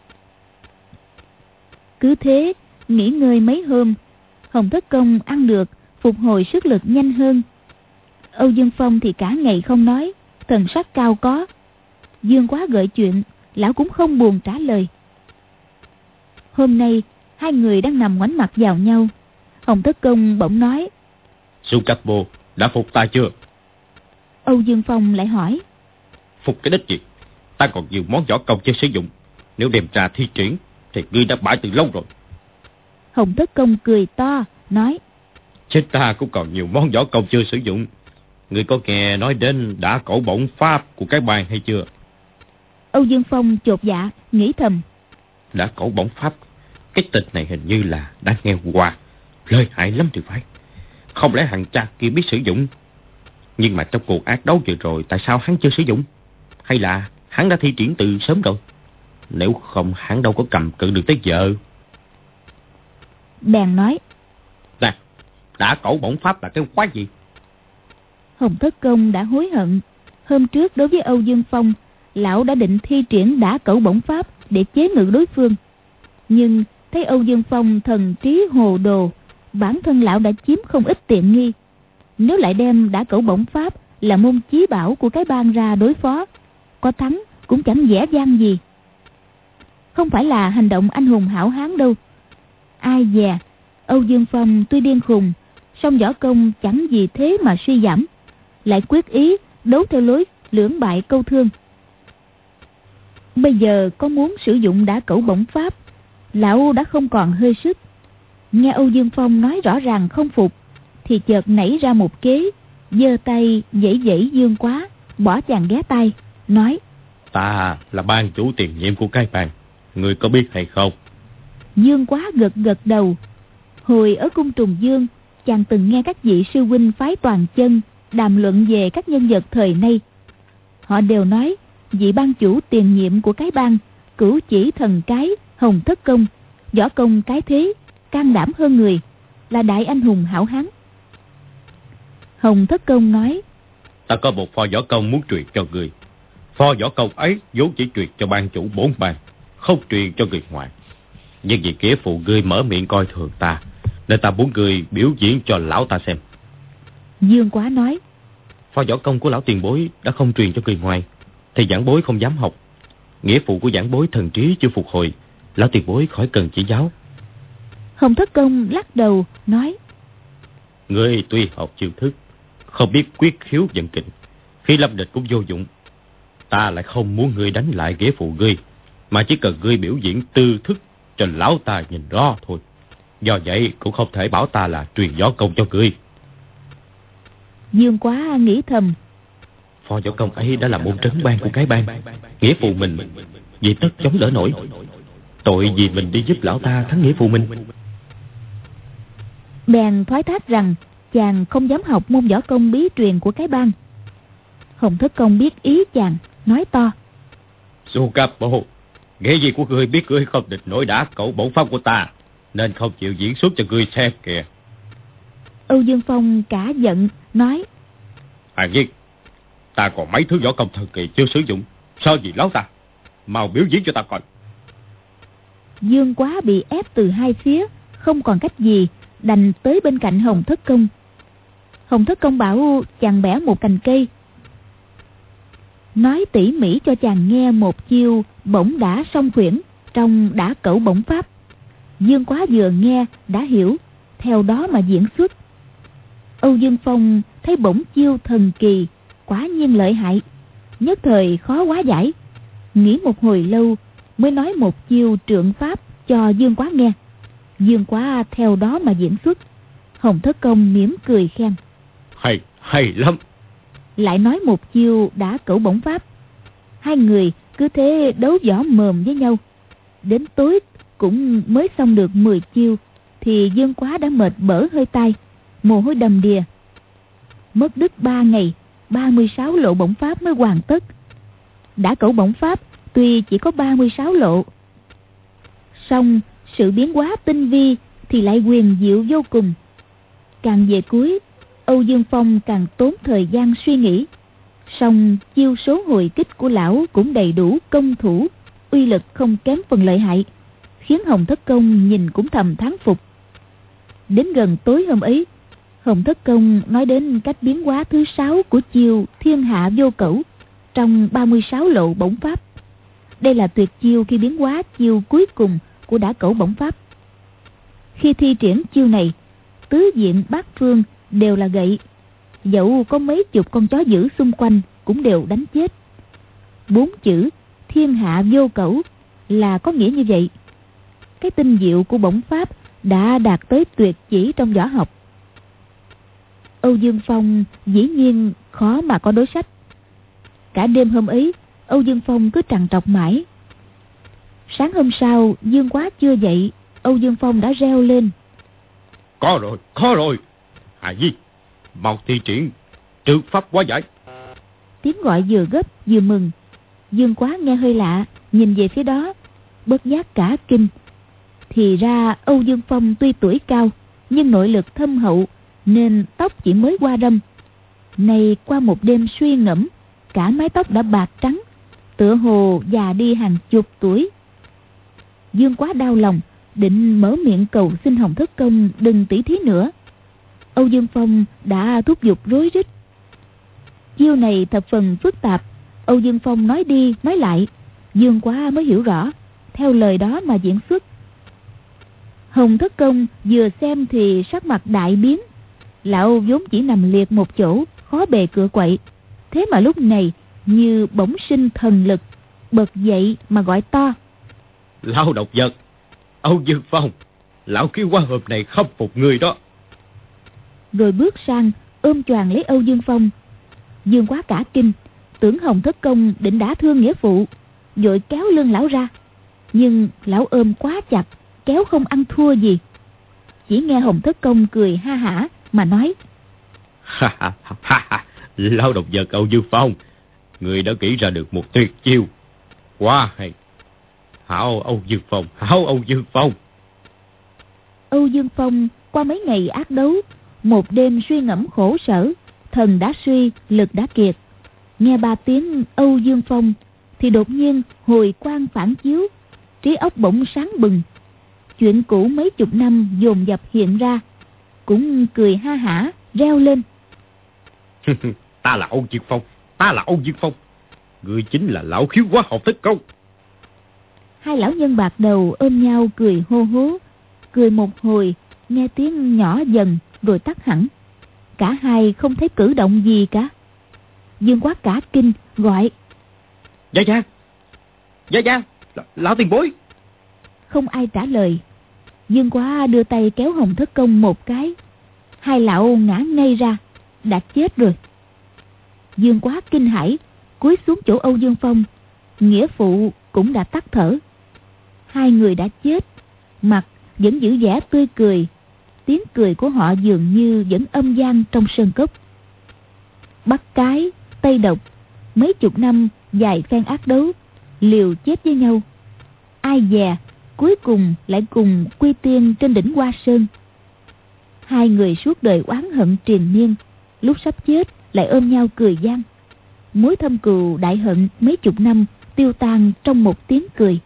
Cứ thế nghỉ ngơi mấy hôm, Hồng Thất Công ăn được, phục hồi sức lực nhanh hơn. Âu Dương Phong thì cả ngày không nói, thần sắc cao có. Dương Quá gợi chuyện, lão cũng không buồn trả lời. Hôm nay hai người đang nằm ngoảnh mặt vào nhau. Hồng Thất Công bỗng nói: Su Cáp Bô đã phục ta chưa? Âu Dương Phong lại hỏi: Phục cái đích gì? Ta còn nhiều món võ công chưa sử dụng, nếu đem ra thi triển thì ngươi đã bại từ lâu rồi. Hồng Thất Công cười to nói: Chết, ta cũng còn nhiều món võ công chưa sử dụng. Ngươi có nghe nói đến đã cổ bổng pháp của cái bang hay chưa? Âu Dương Phong chột dạ, nghĩ thầm: Đã cổ bổng pháp, cái tên này hình như là đã nghe qua, lợi hại lắm thì phải. Không lẽ thằng cha kia biết sử dụng? Nhưng mà trong cuộc ác đấu vừa rồi, tại sao hắn chưa sử dụng? Hay là hắn đã thi triển từ sớm rồi? Nếu không, hắn đâu có cầm cự được tới giờ. Bèn nói: Nè, đã cổ bổng pháp là cái quái gì? Hồng Thất Công đã hối hận. Hôm trước đối với Âu Dương Phong, lão đã định thi triển đã cẩu bổng pháp để chế ngự đối phương. Nhưng thấy Âu Dương Phong thần trí hồ đồ, bản thân lão đã chiếm không ít tiện nghi. Nếu lại đem đã cẩu bổng pháp là môn chí bảo của cái bang ra đối phó, có thắng cũng chẳng dễ dàng gì. Không phải là hành động anh hùng hảo hán đâu. Ai dè, Âu Dương Phong tuy điên khùng, song võ công chẳng vì thế mà suy giảm, lại quyết ý đấu theo lối lưỡng bại câu thương. Bây giờ có muốn sử dụng đả cẩu bổng pháp, lão đã không còn hơi sức. Nghe Âu Dương Phong nói rõ ràng không phục, thì chợt nảy ra một kế, giơ tay dãy dãy Dương Quá, bỏ chàng ghé tay, nói: Ta là ban chủ tiền nhiệm của cái bang, người có biết hay không? Dương Quá gật gật đầu. Hồi ở cung Trùng Dương, chàng từng nghe các vị sư huynh phái Toàn Chân đàm luận về các nhân vật thời nay. Họ đều nói vị ban chủ tiền nhiệm của cái bang, cửu chỉ thần cái Hồng Thất Công, võ công cái thế, can đảm hơn người, là đại anh hùng hảo hán. Hồng Thất Công nói: Ta có một pho võ công muốn truyền cho người. Pho võ công ấy vốn chỉ truyền cho ban chủ bốn bang, không truyền cho người ngoài. Nhưng vì nghĩa phụ ngươi mở miệng coi thường ta, nên ta muốn ngươi biểu diễn cho lão ta xem. Dương Quá nói: Pho võ công của lão tiền bối đã không truyền cho người ngoài, thì giảng bối không dám học. Nghĩa phụ của giảng bối thần trí chưa phục hồi, lão tiền bối khỏi cần chỉ giáo. Hồng Thất Công lắc đầu nói: Ngươi tuy học chiêu thức, không biết quyết khiếu vận kình, khi lâm địch cũng vô dụng. Ta lại không muốn ngươi đánh lại nghĩa phụ ngươi, mà chỉ cần ngươi biểu diễn tư thức cho lão ta nhìn rõ thôi. Do vậy cũng không thể bảo ta là truyền võ công cho ngươi. Dương Quá nghĩ thầm: Pho võ công ấy đã là môn trấn bang của cái bang, nghĩa phụ mình vì tất chống đỡ nổi. Tội vì mình đi giúp lão ta thắng nghĩa phụ mình. Bèn thoái thác rằng chàng không dám học môn võ công bí truyền của cái bang. Hồng Thất Công biết ý chàng, nói to: Su Cáp Bô, nghĩa gì của ngươi biết ngươi không địch nổi đả cẩu bổng pháp của ta, nên không chịu diễn xuất cho ngươi xem kìa. Âu Dương Phong cả giận nói: Hà nhiên, ta còn mấy thứ võ công thần kỳ chưa sử dụng, sao gì lão ta? Mau biểu diễn cho ta coi. Dương Quá bị ép từ hai phía, không còn cách gì, đành tới bên cạnh Hồng Thất Công. Hồng Thất Công bảo chàng bẻ một cành cây, nói tỉ mỉ cho chàng nghe một chiêu bổng đả song khuyển trong đả cẩu bổng pháp. Dương Quá vừa nghe đã hiểu, theo đó mà diễn xuất. Âu Dương Phong thấy bổng chiêu thần kỳ, quả nhiên lợi hại, nhất thời khó hóa giải. Nghĩ một hồi lâu mới nói một chiêu trượng pháp cho Dương Quá nghe. Dương Quá theo đó mà diễn xuất. Hồng Thất Công mỉm cười khen: Hay, hay lắm. Lại nói một chiêu đả cẩu bổng pháp. Hai người cứ thế đấu võ mồm với nhau. Đến tối cũng mới xong được mười chiêu, thì Dương Quá đã mệt bở hơi tai, mồ hôi đầm đìa. Mất đứt ba ngày, ba mươi sáu lộ bổng pháp mới hoàn tất. Đả cẩu bổng pháp tuy chỉ có ba mươi sáu lộ, song sự biến hóa tinh vi thì lại huyền diệu vô cùng. Càng về cuối, Âu Dương Phong càng tốn thời gian suy nghĩ. Song chiêu số hồi kích của lão cũng đầy đủ công thủ, uy lực không kém phần lợi hại, khiến Hồng Thất Công nhìn cũng thầm thán phục. Đến gần tối hôm ấy, Hồng Thất Công nói đến cách biến hóa thứ sáu của chiêu thiên hạ vô cẩu trong ba mươi sáu lộ bổng pháp. Đây là tuyệt chiêu khi biến hóa chiêu cuối cùng của đả cẩu bổng pháp. Khi thi triển chiêu này, tứ diện bát phương đều là gậy, dẫu có mấy chục con chó dữ xung quanh cũng đều đánh chết. Bốn chữ thiên hạ vô cẩu là có nghĩa như vậy. Cái tinh diệu của bổng pháp đã đạt tới tuyệt chỉ trong võ học. Âu Dương Phong dĩ nhiên khó mà có đối sách. Cả đêm hôm ấy, Âu Dương Phong cứ trằn trọc mãi. Sáng hôm sau, Dương Quá chưa dậy, Âu Dương Phong đã reo lên: Có rồi, có rồi. Hà Di, mau thi triển trượt pháp hóa giải. Tiếng gọi vừa gấp vừa mừng. Dương Quá nghe hơi lạ, nhìn về phía đó, bất giác cả kinh. Thì ra Âu Dương Phong tuy tuổi cao, nhưng nội lực thâm hậu, nên tóc chỉ mới qua râm. Nay qua một đêm suy ngẫm, cả mái tóc đã bạc trắng, tựa hồ già đi hàng chục tuổi. Dương Quá đau lòng, định mở miệng cầu xin Hồng Thất Công đừng tỉ thí nữa. Âu Dương Phong đã thúc giục rối rít. Chiêu này thập phần phức tạp, Âu Dương Phong nói đi nói lại, Dương Quá mới hiểu rõ, theo lời đó mà diễn xuất. Hồng Thất Công vừa xem thì sắc mặt đại biến. Lão vốn chỉ nằm liệt một chỗ, khó bề cựa quậy, thế mà lúc này như bỗng sinh thần lực, bật dậy mà gọi to: Lão độc vật, Âu Dương Phong, lão kêu qua hộp này khâm phục người đó. Rồi bước sang ôm choàng lấy Âu Dương Phong. Dương Quá cả kinh, tưởng Hồng Thất Công định đả thương nghĩa phụ, vội kéo lưng lão ra. Nhưng lão ôm quá chặt, kéo không ăn thua gì. Chỉ nghe Hồng Thất Công cười ha hả mà nói: Ha ha ha ha, lão độc vật Âu Dương Phong, người đã nghĩ ra được một tuyệt chiêu quá hay. Hảo Âu Dương Phong, hảo Âu Dương Phong. Âu Dương Phong qua mấy ngày ác đấu, một đêm suy ngẫm khổ sở, thần đã suy, lực đã kiệt. Nghe ba tiếng Âu Dương Phong thì đột nhiên hồi quang phản chiếu, trí óc bỗng sáng bừng. Chuyện cũ mấy chục năm dồn dập hiện ra, cũng cười ha hả reo lên: Ta là Âu Dương Phong, ta là Âu Dương Phong, người chính là lão khiếu quá Hồng Thất Công. Hai lão nhân bạc đầu ôm nhau cười hô hố. Cười một hồi, nghe tiếng nhỏ dần rồi tắt hẳn. Cả hai không thấy cử động gì cả. Dương Quá cả kinh gọi: Gia Gia, Gia Gia, lão tiền bối. Không ai trả lời. Dương Quá đưa tay kéo Hồng Thất Công một cái. Hai lão ngã ngay ra, đã chết rồi. Dương Quá kinh hãi, cúi xuống chỗ Âu Dương Phong. Nghĩa phụ cũng đã tắt thở. Hai người đã chết, mặt vẫn giữ vẻ tươi cười. Tiếng cười của họ dường như vẫn âm vang trong sơn cốc. Bắt cái, Tây Độc, mấy chục năm dài phen ác đấu, liều chết với nhau. Ai dè cuối cùng lại cùng quy tiên trên đỉnh Hoa Sơn. Hai người suốt đời oán hận triền miên, lúc sắp chết lại ôm nhau cười gian. Mối thâm cừu đại hận mấy chục năm tiêu tan trong một tiếng cười.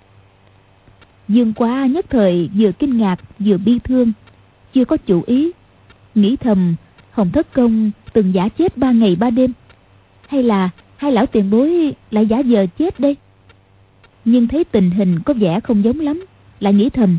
Dương Quá nhất thời vừa kinh ngạc vừa bi thương, chưa có chủ ý, nghĩ thầm Hồng Thất Công từng giả chết ba ngày ba đêm, hay là hai lão tiền bối lại giả vờ chết đây. Nhưng thấy tình hình có vẻ không giống lắm, lại nghĩ thầm: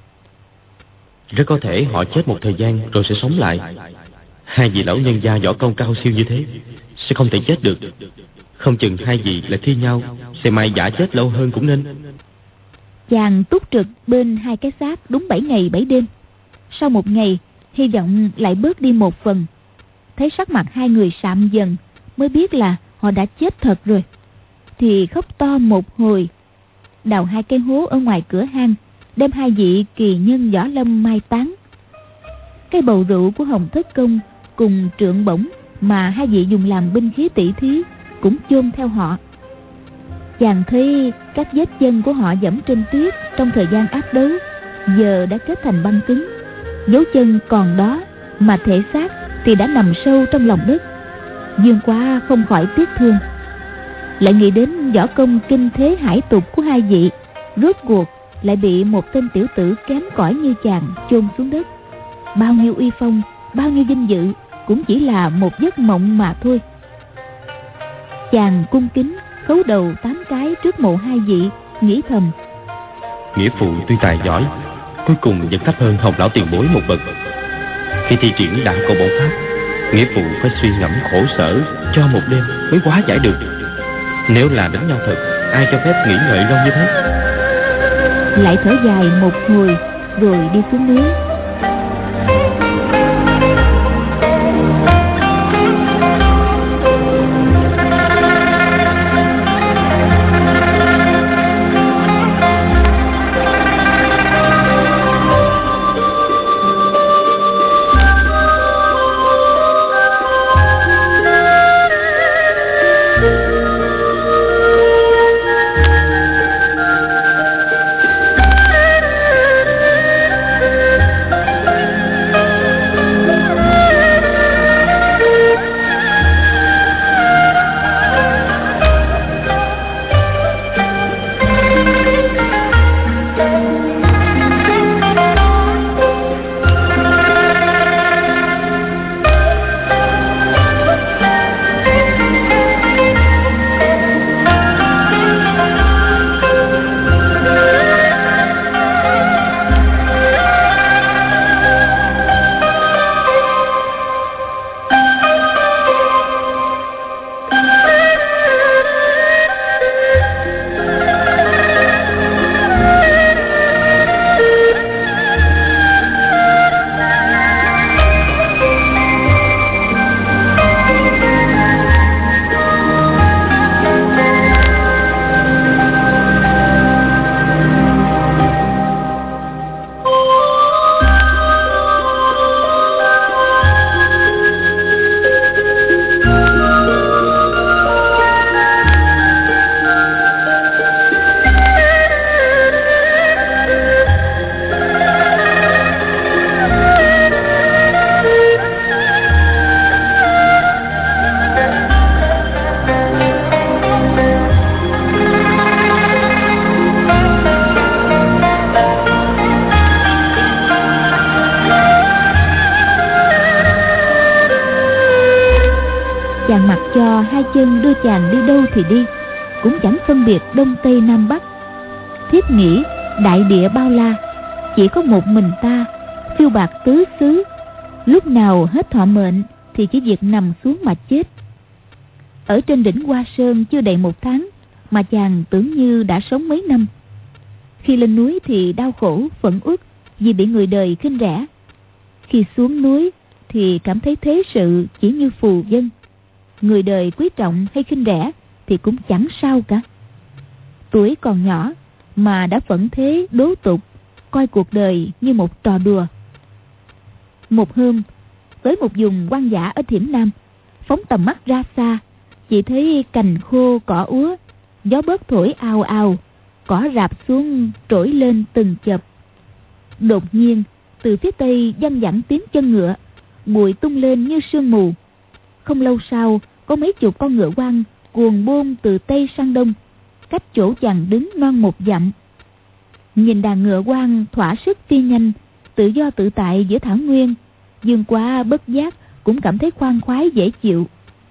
Rất có thể họ chết một thời gian rồi sẽ sống lại. Hai vị lão nhân gia võ công cao siêu như thế sẽ không thể chết được. Không chừng hai vị lại thi nhau, sẽ may giả chết lâu hơn cũng nên. Chàng túc trực bên hai cái xác đúng bảy ngày bảy đêm. Sau một ngày, hy vọng lại bớt đi một phần. Thấy sắc mặt hai người sạm dần, mới biết là họ đã chết thật rồi. Thì khóc to một hồi, đào hai cái hố ở ngoài cửa hang, đem hai vị kỳ nhân võ lâm mai táng. Cái bầu rượu của Hồng Thất Công cùng trượng bổng mà hai vị dùng làm binh khí tỷ thí cũng chôn theo họ. Chàng thấy các vết chân của họ dẫm trên tuyết trong thời gian ác đấu giờ đã kết thành băng cứng. Dấu chân còn đó, mà thể xác thì đã nằm sâu trong lòng đất. Dương Quá không khỏi tiếc thương, lại nghĩ đến võ công kinh thế hải tục của hai vị, rốt cuộc lại bị một tên tiểu tử kém cỏi như chàng chôn xuống đất. Bao nhiêu uy phong, bao nhiêu vinh dự cũng chỉ là một giấc mộng mà thôi. Chàng cung kính khấu đầu tám cái trước mộ hai vị, nghĩ thầm: nghĩa phụ tuy tài giỏi, cuối cùng vẫn thấp hơn Hồng lão tiền bối một bậc. Khi thi triển đạo cổ bổn pháp, nghĩa phụ phải suy ngẫm khổ sở cho một đêm mới hóa giải được. Nếu là đánh nhau thật, ai cho phép nghỉ ngơi lâu như thế? Lại thở dài một hồi rồi đi xuống núi. Chàng mặc cho hai chân đưa chàng đi đâu thì đi, cũng chẳng phân biệt đông tây nam bắc. Thiết nghĩ đại địa bao la, chỉ có một mình ta, phiêu bạc tứ xứ, lúc nào hết thọ mệnh thì chỉ việc nằm xuống mà chết. Ở trên đỉnh Hoa Sơn chưa đầy một tháng mà chàng tưởng như đã sống mấy năm. Khi lên núi thì đau khổ phẫn uất vì bị người đời khinh rẻ, khi xuống núi thì cảm thấy thế sự chỉ như phù vân. Người đời quý trọng hay khinh rẻ thì cũng chẳng sao cả. Tuổi còn nhỏ mà đã phẫn thế đố tục, coi cuộc đời như một trò đùa. Một hôm, tới một vùng hoang dã ở Thiểm Nam, phóng tầm mắt ra xa, chỉ thấy cành khô cỏ úa, gió bớt thổi ào ào, cỏ rạp xuống trỗi lên từng chập. Đột nhiên, từ phía tây văng vẳng tiếng chân ngựa, bụi tung lên như sương mù. Không lâu sau, có mấy chục con ngựa hoang cuồng bôn từ tây sang đông, cách chỗ chàng đứng non một dặm. Nhìn đàn ngựa hoang thỏa sức phi nhanh, tự do tự tại giữa thảo nguyên, Dương Quá bất giác cũng cảm thấy khoan khoái dễ chịu.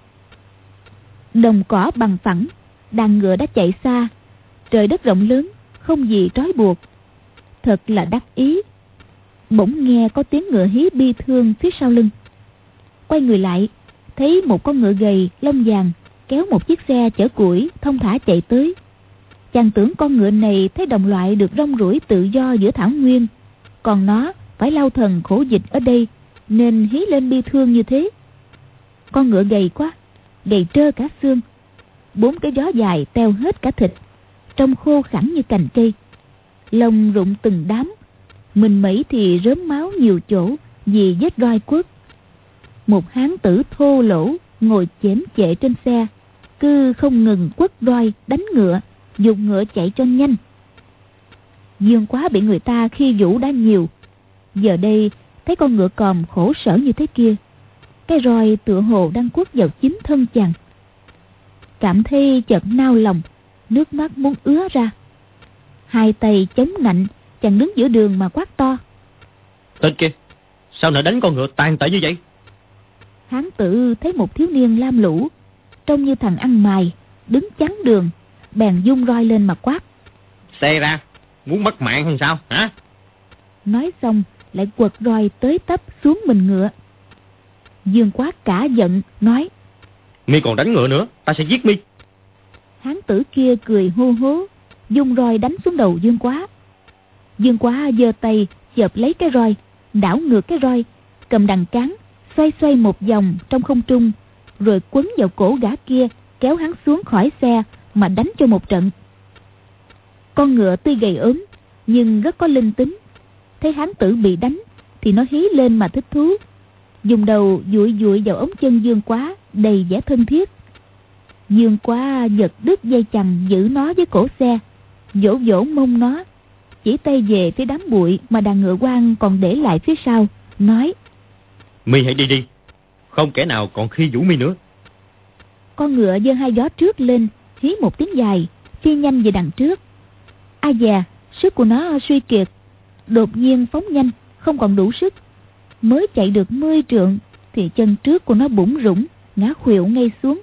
Đồng cỏ bằng phẳng, đàn ngựa đã chạy xa, trời đất rộng lớn, không gì trói buộc, thật là đắc ý. Bỗng nghe có tiếng ngựa hí bi thương phía sau lưng. Quay người lại, thấy một con ngựa gầy lông vàng kéo một chiếc xe chở củi thông thả chạy tới. Chàng tưởng con ngựa này thấy đồng loại được rong ruổi tự do giữa thảo nguyên, còn nó phải lao thần khổ dịch ở đây nên hí lên bi thương như thế. Con ngựa gầy quá, gầy trơ cả xương, bốn cái gió dài teo hết cả thịt, trông khô khẳng như cành cây, lông rụng từng đám, mình mẩy thì rớm máu nhiều chỗ vì vết roi quất. Một hán tử thô lỗ ngồi chém chệ trên xe, cứ không ngừng quất roi đánh ngựa, dùng ngựa chạy cho nhanh. Dương Quá bị người ta khi vũ đã nhiều, giờ đây thấy con ngựa còm khổ sở như thế kia, cái roi tựa hồ đang quất vào chính thân chàng. Cảm thấy chợt nao lòng, nước mắt muốn ứa ra. Hai tay chống nạnh, chàng đứng giữa đường mà quát to: Tên kia, sao nỡ đánh con ngựa tàn tệ như vậy? Hán tử thấy một thiếu niên lam lũ, trông như thằng ăn mày, đứng chắn đường, bèn vung roi lên mà quát: Xe ra, muốn mất mạng hay sao hả? Nói xong lại quật roi tới tấp xuống mình ngựa. Dương Quá cả giận nói: Mi còn đánh ngựa nữa, ta sẽ giết mi. Hán tử kia cười hô hố, vung roi đánh xuống đầu Dương Quá. Dương Quá giơ tay chộp lấy cái roi, đảo ngược cái roi, cầm đằng cán xoay xoay một vòng trong không trung, rồi quấn vào cổ gã kia, kéo hắn xuống khỏi xe mà đánh cho một trận. Con ngựa tuy gầy ốm nhưng rất có linh tính, thấy hán tử bị đánh thì nó hí lên mà thích thú, dùng đầu dụi dụi vào ống chân Dương Quá đầy vẻ thân thiết. Dương Quá giật đứt dây chằng giữ nó với cổ xe, vỗ vỗ mông nó, chỉ tay về phía đám bụi mà đàn ngựa quan còn để lại phía sau, nói: Mi hãy đi đi, không kẻ nào còn khi vũ mi nữa. Con ngựa giơ hai gió trước lên, hí một tiếng dài, phi nhanh về đằng trước. A dà, sức của nó suy kiệt, đột nhiên phóng nhanh, không còn đủ sức. Mới chạy được mươi trượng thì chân trước của nó bủn rủn, ngã khuỵu ngay xuống.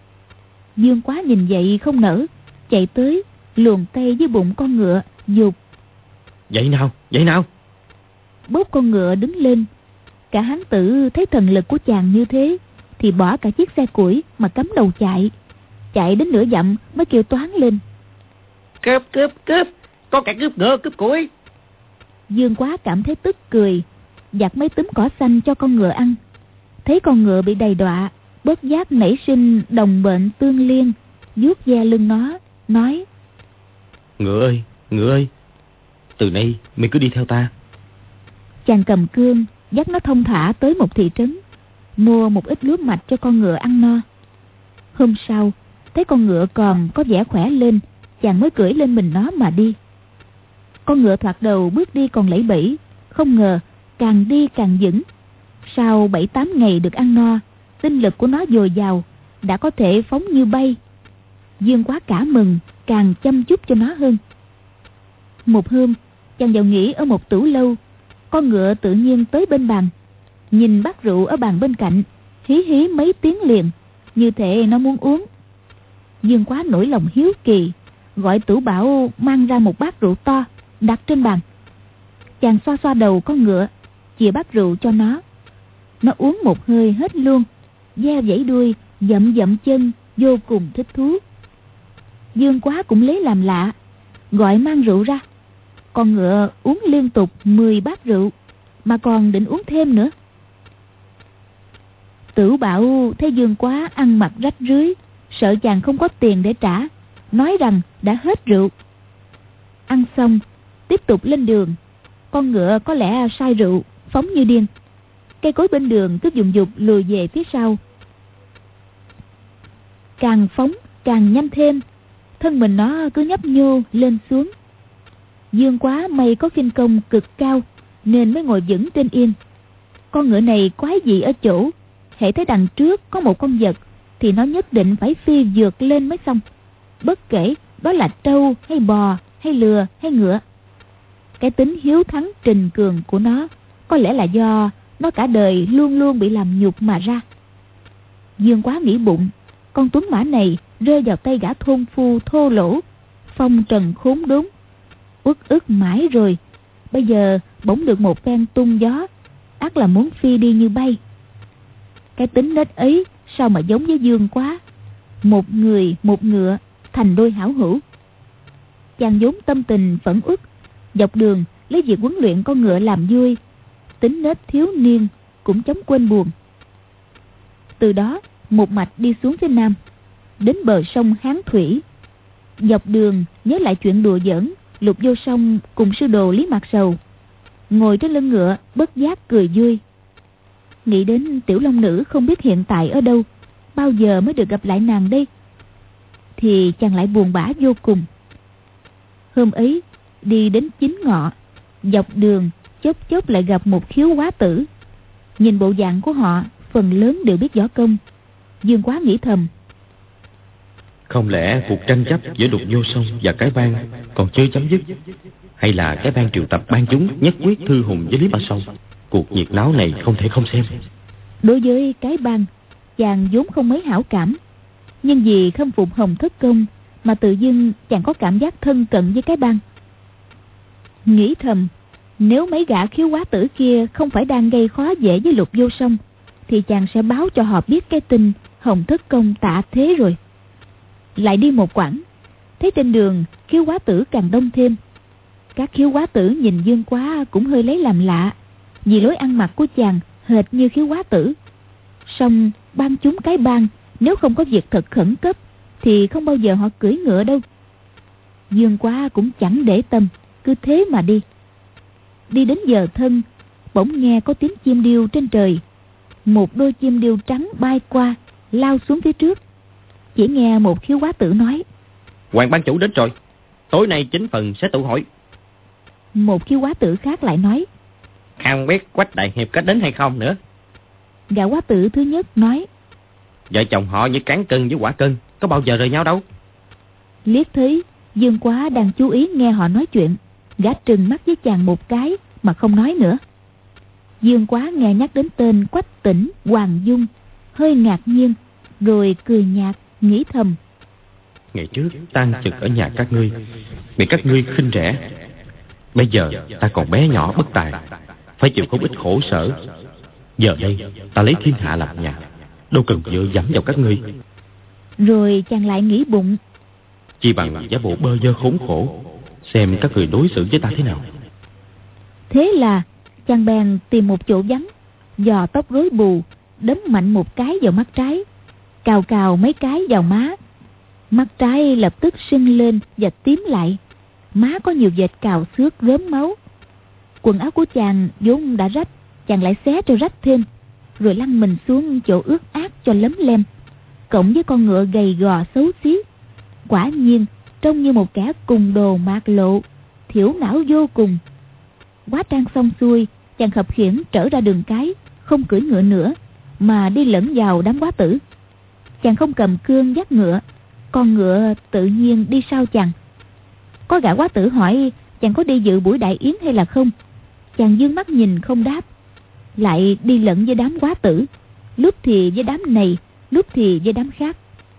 Dương Quá nhìn vậy không nỡ, chạy tới luồn tay với bụng con ngựa, giục: Vậy nào, vậy nào. Bốc con ngựa đứng lên. Cả hán tử thấy thần lực của chàng như thế thì bỏ cả chiếc xe củi mà cắm đầu chạy. Chạy đến nửa dặm mới kêu toáng lên: Cướp, cướp, cướp, có kẻ cướp ngựa, cướp củi. Dương Quá cảm thấy tức cười, giặt mấy túm cỏ xanh cho con ngựa ăn. Thấy con ngựa bị đầy đọa, bất giác nảy sinh đồng bệnh tương liên, vuốt ve lưng nó, nói: Ngựa ơi, ngựa ơi, từ nay mày cứ đi theo ta. Chàng cầm cương dắt nó thông thả tới một thị trấn, mua một ít lúa mạch cho con ngựa ăn no. Hôm sau thấy con ngựa còn có vẻ khỏe lên, chàng mới cưỡi lên mình nó mà đi. Con ngựa thoạt đầu bước đi còn lẫy bẫy, không ngờ càng đi càng vững. Sau bảy tám ngày được ăn no, tinh lực của nó dồi dào, đã có thể phóng như bay. Dương Quá cả mừng, càng chăm chút cho nó hơn. Một hôm chàng vào nghỉ ở một tửu lâu, con ngựa tự nhiên tới bên bàn, nhìn bát rượu ở bàn bên cạnh, hí hí mấy tiếng liền, như thể nó muốn uống. Dương Quá nổi lòng hiếu kỳ, gọi Tửu Bảo mang ra một bát rượu to đặt trên bàn. Chàng xoa xoa đầu con ngựa, chìa bát rượu cho nó. Nó uống một hơi hết luôn, ve vẫy đuôi, dậm dậm chân, vô cùng thích thú. Dương Quá cũng lấy làm lạ, gọi mang rượu ra. Con ngựa uống liên tục mười bát rượu, mà còn định uống thêm nữa. Tửu Bảo thấy Dương Quá ăn mặc rách rưới, sợ chàng không có tiền để trả, nói rằng đã hết rượu. Ăn xong tiếp tục lên đường. Con ngựa có lẽ say rượu, phóng như điên. Cây cối bên đường cứ dùng dục lùi về phía sau. Càng phóng càng nhanh thêm, thân mình nó cứ nhấp nhô lên xuống. Dương Quá may có khinh công cực cao nên mới ngồi vững trên yên. Con ngựa này quái dị ở chỗ, hễ thấy đằng trước có một con vật thì nó nhất định phải phi vượt lên mới xong, bất kể đó là trâu hay bò hay lừa hay ngựa. Cái tính hiếu thắng trình cường của nó có lẽ là do nó cả đời luôn luôn bị làm nhục mà ra. Dương Quá nghĩ bụng, con tuấn mã này rơi vào tay gã thôn phu thô lỗ, phong trần khốn đốn, uất ức mãi rồi, bây giờ bỗng được một phen tung gió, ắt là muốn phi đi như bay. Cái tính nết ấy sao mà giống với Dương Quá, một người một ngựa thành đôi hảo hữu. Chàng vốn tâm tình phẫn uất, dọc đường lấy việc huấn luyện con ngựa làm vui, tính nết thiếu niên cũng chóng quên buồn. Từ đó một mạch đi xuống phía nam, đến bờ sông Hán Thủy. Dọc đường nhớ lại chuyện đùa giỡn lục vô song cùng sư đồ Lý Mạc Sầu, ngồi trên lưng ngựa bất giác cười vui. Nghĩ đến Tiểu Long Nữ không biết hiện tại ở đâu, bao giờ mới được gặp lại nàng đây, thì chàng lại buồn bã vô cùng. Hôm ấy đi đến Chính Ngọ, dọc đường chốc chốc lại gặp một khiếu quá tử. Nhìn bộ dạng của họ phần lớn đều biết võ công. Dương Quá nghĩ thầm, không lẽ cuộc tranh chấp giữa Lục Vô Song và cái bang còn chưa chấm dứt? Hay là cái bang triệu tập ban chúng nhất quyết thư hùng với Lý Mã Song? Cuộc nhiệt náo này không thể không xem. Đối với cái bang, chàng vốn không mấy hảo cảm, nhưng vì khâm phục Hồng Thất Công mà tự dưng chàng có cảm giác thân cận với cái bang. Nghĩ thầm, nếu mấy gã khiếu quá tử kia không phải đang gây khó dễ với Lục Vô Song, thì chàng sẽ báo cho họ biết cái tin Hồng Thất Công tạ thế rồi. Lại đi một quãng, thấy trên đường khiếu quá tử càng đông thêm. Các khiếu quá tử nhìn Dương Quá cũng hơi lấy làm lạ, vì lối ăn mặc của chàng hệt như khiếu quá tử. Song ban chúng cái bang nếu không có việc thật khẩn cấp thì không bao giờ họ cưỡi ngựa đâu. Dương Quá cũng chẳng để tâm, cứ thế mà đi. Đi đến giờ thân, bỗng nghe có tiếng chim điêu trên trời. Một đôi chim điêu trắng bay qua, lao xuống phía trước. Chỉ nghe một khiếu quá tử nói, Hoàng ban chủ đến rồi, tối nay chính phần sẽ tụ hội. Một khiếu quá tử khác lại nói, Không biết Quách đại hiệp có đến hay không nữa. Gã quá tử thứ nhất nói, Vợ chồng họ như cán cân với quả cân, có bao giờ rời nhau đâu. Liếc thấy Dương Quá đang chú ý nghe họ nói chuyện, gã trừng mắt với chàng một cái mà không nói nữa. Dương Quá nghe nhắc đến tên Quách Tĩnh, Hoàng Dung, hơi ngạc nhiên, rồi cười nhạt, nghĩ thầm, Ngày trước tan trực ở nhà các ngươi, bị các ngươi khinh rẻ. Bây giờ ta còn bé nhỏ bất tài, phải chịu không ít khổ sở. Giờ đây ta lấy thiên hạ làm nhà, đâu cần dựa dẫm vào các ngươi. Rồi chàng lại nghĩ bụng, Chi bằng giả bộ bơ vơ khốn khổ, xem các người đối xử với ta thế nào. Thế là chàng bèn tìm một chỗ vắng, giò tóc rối bù, đấm mạnh một cái vào mắt trái, cào cào mấy cái vào má. Mắt trái lập tức sưng lên và tím lại, má có nhiều vệt cào xước rớm máu. Quần áo của chàng vốn đã rách, chàng lại xé cho rách thêm, rồi lăn mình xuống chỗ ướt át cho lấm lem, cộng với con ngựa gầy gò xấu xí. Quả nhiên trông như một kẻ cùng đồ mạt lộ, thiểu não vô cùng. Quá trang xong xuôi, chàng khập khiễng trở ra đường cái, không cưỡi ngựa nữa mà đi lẫn vào đám quá tử. Chàng không cầm cương dắt ngựa, con ngựa tự nhiên đi sau chàng. Có gã quá tử hỏi chàng có đi dự buổi đại yến hay là không. Chàng dương mắt nhìn không đáp, lại đi lẫn với đám quá tử, lúc thì với đám này, lúc thì với đám khác.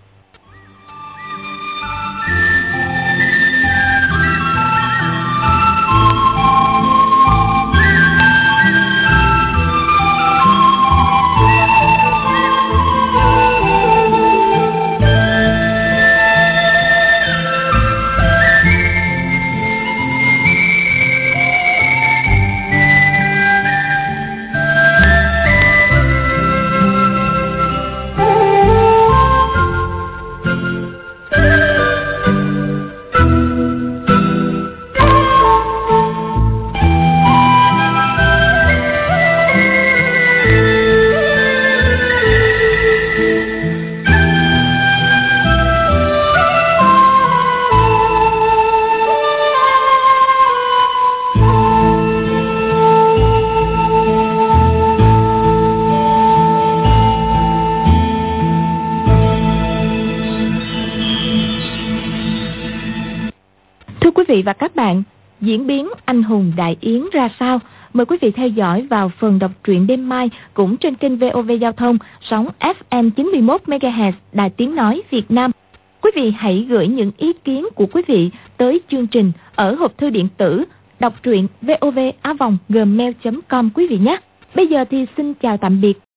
Thưa quý vị và các bạn, diễn biến anh hùng đại yến ra sao? Mời quý vị theo dõi vào phần đọc truyện đêm mai cũng trên kênh vê o vê Giao thông, sóng ép em chín mươi mốt mê ga héc Đài Tiếng Nói Việt Nam. Quý vị hãy gửi những ý kiến của quý vị tới chương trình ở hộp thư điện tử đọc truyện vov a vòng gmail chấm com quý vị nhé. Bây giờ thì xin chào tạm biệt